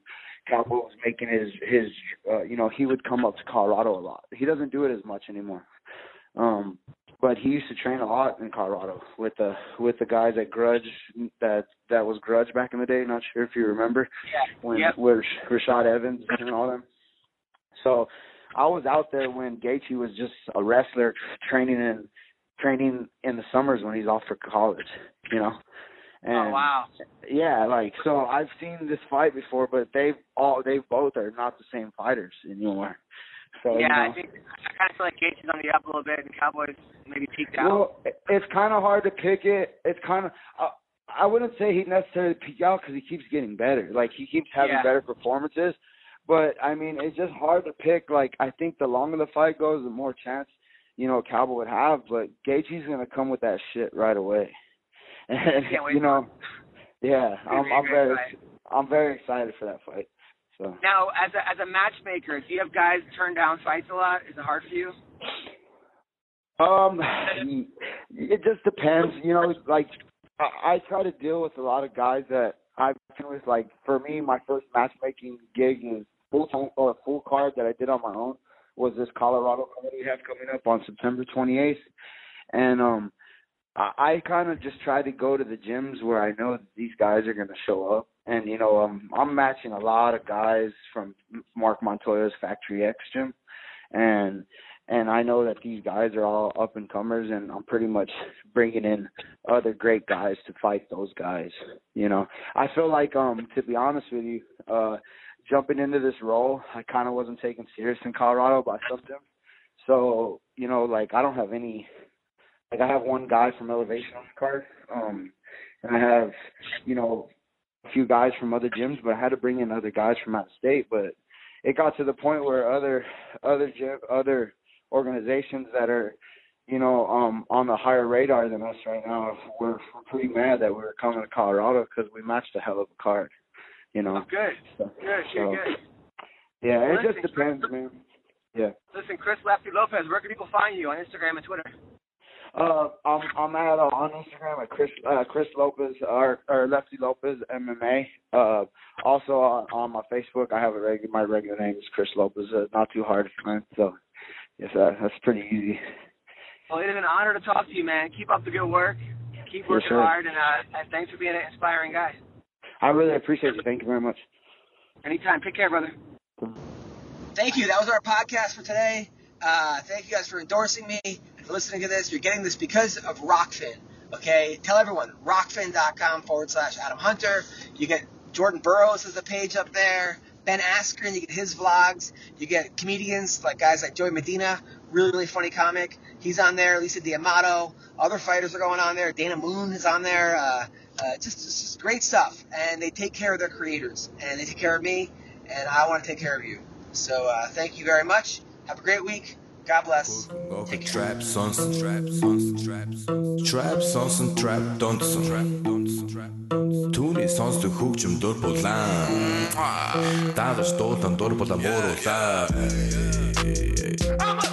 Cowboy was making his his uh, you know, he would come up to Colorado a lot. He doesn't do it as much anymore. Um, but he used to train a lot in Colorado with the with the guys at Grudge that that was Grudge back in the day. Not sure if you remember. Yeah. When Yep. with Rashad Evans and all them. So I was out there when Gaethje was just a wrestler training in training in the summers when he's off for college, you know. And oh wow. Yeah, like so I've seen this fight before, but they've all they both are not the same fighters anymore. So yeah, you know, I think I kind of feel like Gaethje's on the up a little bit, and Cowboys maybe peaked out. well, it's kind of hard to pick it. It's kind of uh, I wouldn't say he necessarily peaked out because he keeps getting better. Like he keeps having Yeah. better performances. But I mean, it's just hard to pick. Like I think the longer the fight goes, the more chance you know Cowboy would have. But Gaethje's gonna come with that shit right away. And Can't wait you know, for yeah, I'm, I'm very, fight. I'm very excited for that fight. So Now, as a as a matchmaker, do you have guys turn down fights a lot? Is it hard for you? Um, it just depends. You know, like I, I try to deal with a lot of guys that I've been with. Like for me, my first matchmaking gig is full time or full card that I did on my own was this Colorado card we have coming up on September twenty-eighth, and um. I kind of just try to go to the gyms where I know that these guys are going to show up. And, you know, um, I'm matching a lot of guys from Mark Montoya's Factory X gym. And and I know that these guys are all up-and-comers, and I'm pretty much bringing in other great guys to fight those guys, you know. I feel like, um, to be honest with you, uh, jumping into this role, I kind of wasn't taken serious in Colorado by some gyms. So, you know, like I don't have any – Like I have one guy from Elevation on the card, um, and I have, you know, a few guys from other gyms, but I had to bring in other guys from out of state. But it got to the point where other other gym, other organizations that are, you know, um, on the higher radar than us right now, we're, we're pretty mad that we were coming to Colorado because we matched a hell of a card, you know. Oh, good, so, good, so, good, good. Yeah, Well, it listen, just depends, man. Yeah. Listen, Chris Lefty Lopez, where can people find you on Instagram and Twitter? Uh, I'm I'm at uh, on Instagram at Chris uh, Chris Lopez or, or Lefty Lopez M M A. Uh, also on, on my Facebook, I have a regular my regular name is Chris Lopez. Uh, not too hard to find, so yes, uh, that's pretty easy. Well, it is an honor to talk to you, man. Keep up the good work. Keep working yes, sir. hard, and uh, and thanks for being an inspiring guy. I really appreciate you. Thank you very much. Anytime. Take care, brother. Thank you. That was our podcast for today. Uh, thank you guys for endorsing me and for listening to this. You're getting this because of Rockfin. Okay? Tell everyone, rockfin.com forward slash Adam Hunter. You get Jordan Burroughs as a page up there. Ben Askren, you get his vlogs. You get comedians like guys like Joey Medina, really, really funny comic. He's on there. Lisa D'Amato. Other fighters are going on there. Dana Moon is on there. Uh, uh, just, just great stuff. And they take care of their creators. And they take care of me. And I want to take care of you. So uh, thank you very much. Have a great week. God bless. Take care. Trap sons and trap sons and trap sons trap sons and trap don'tson trap don'tson trap түүний сонсдог хөгжим дур булаан дагаж дуулан дур булаан мууруулаа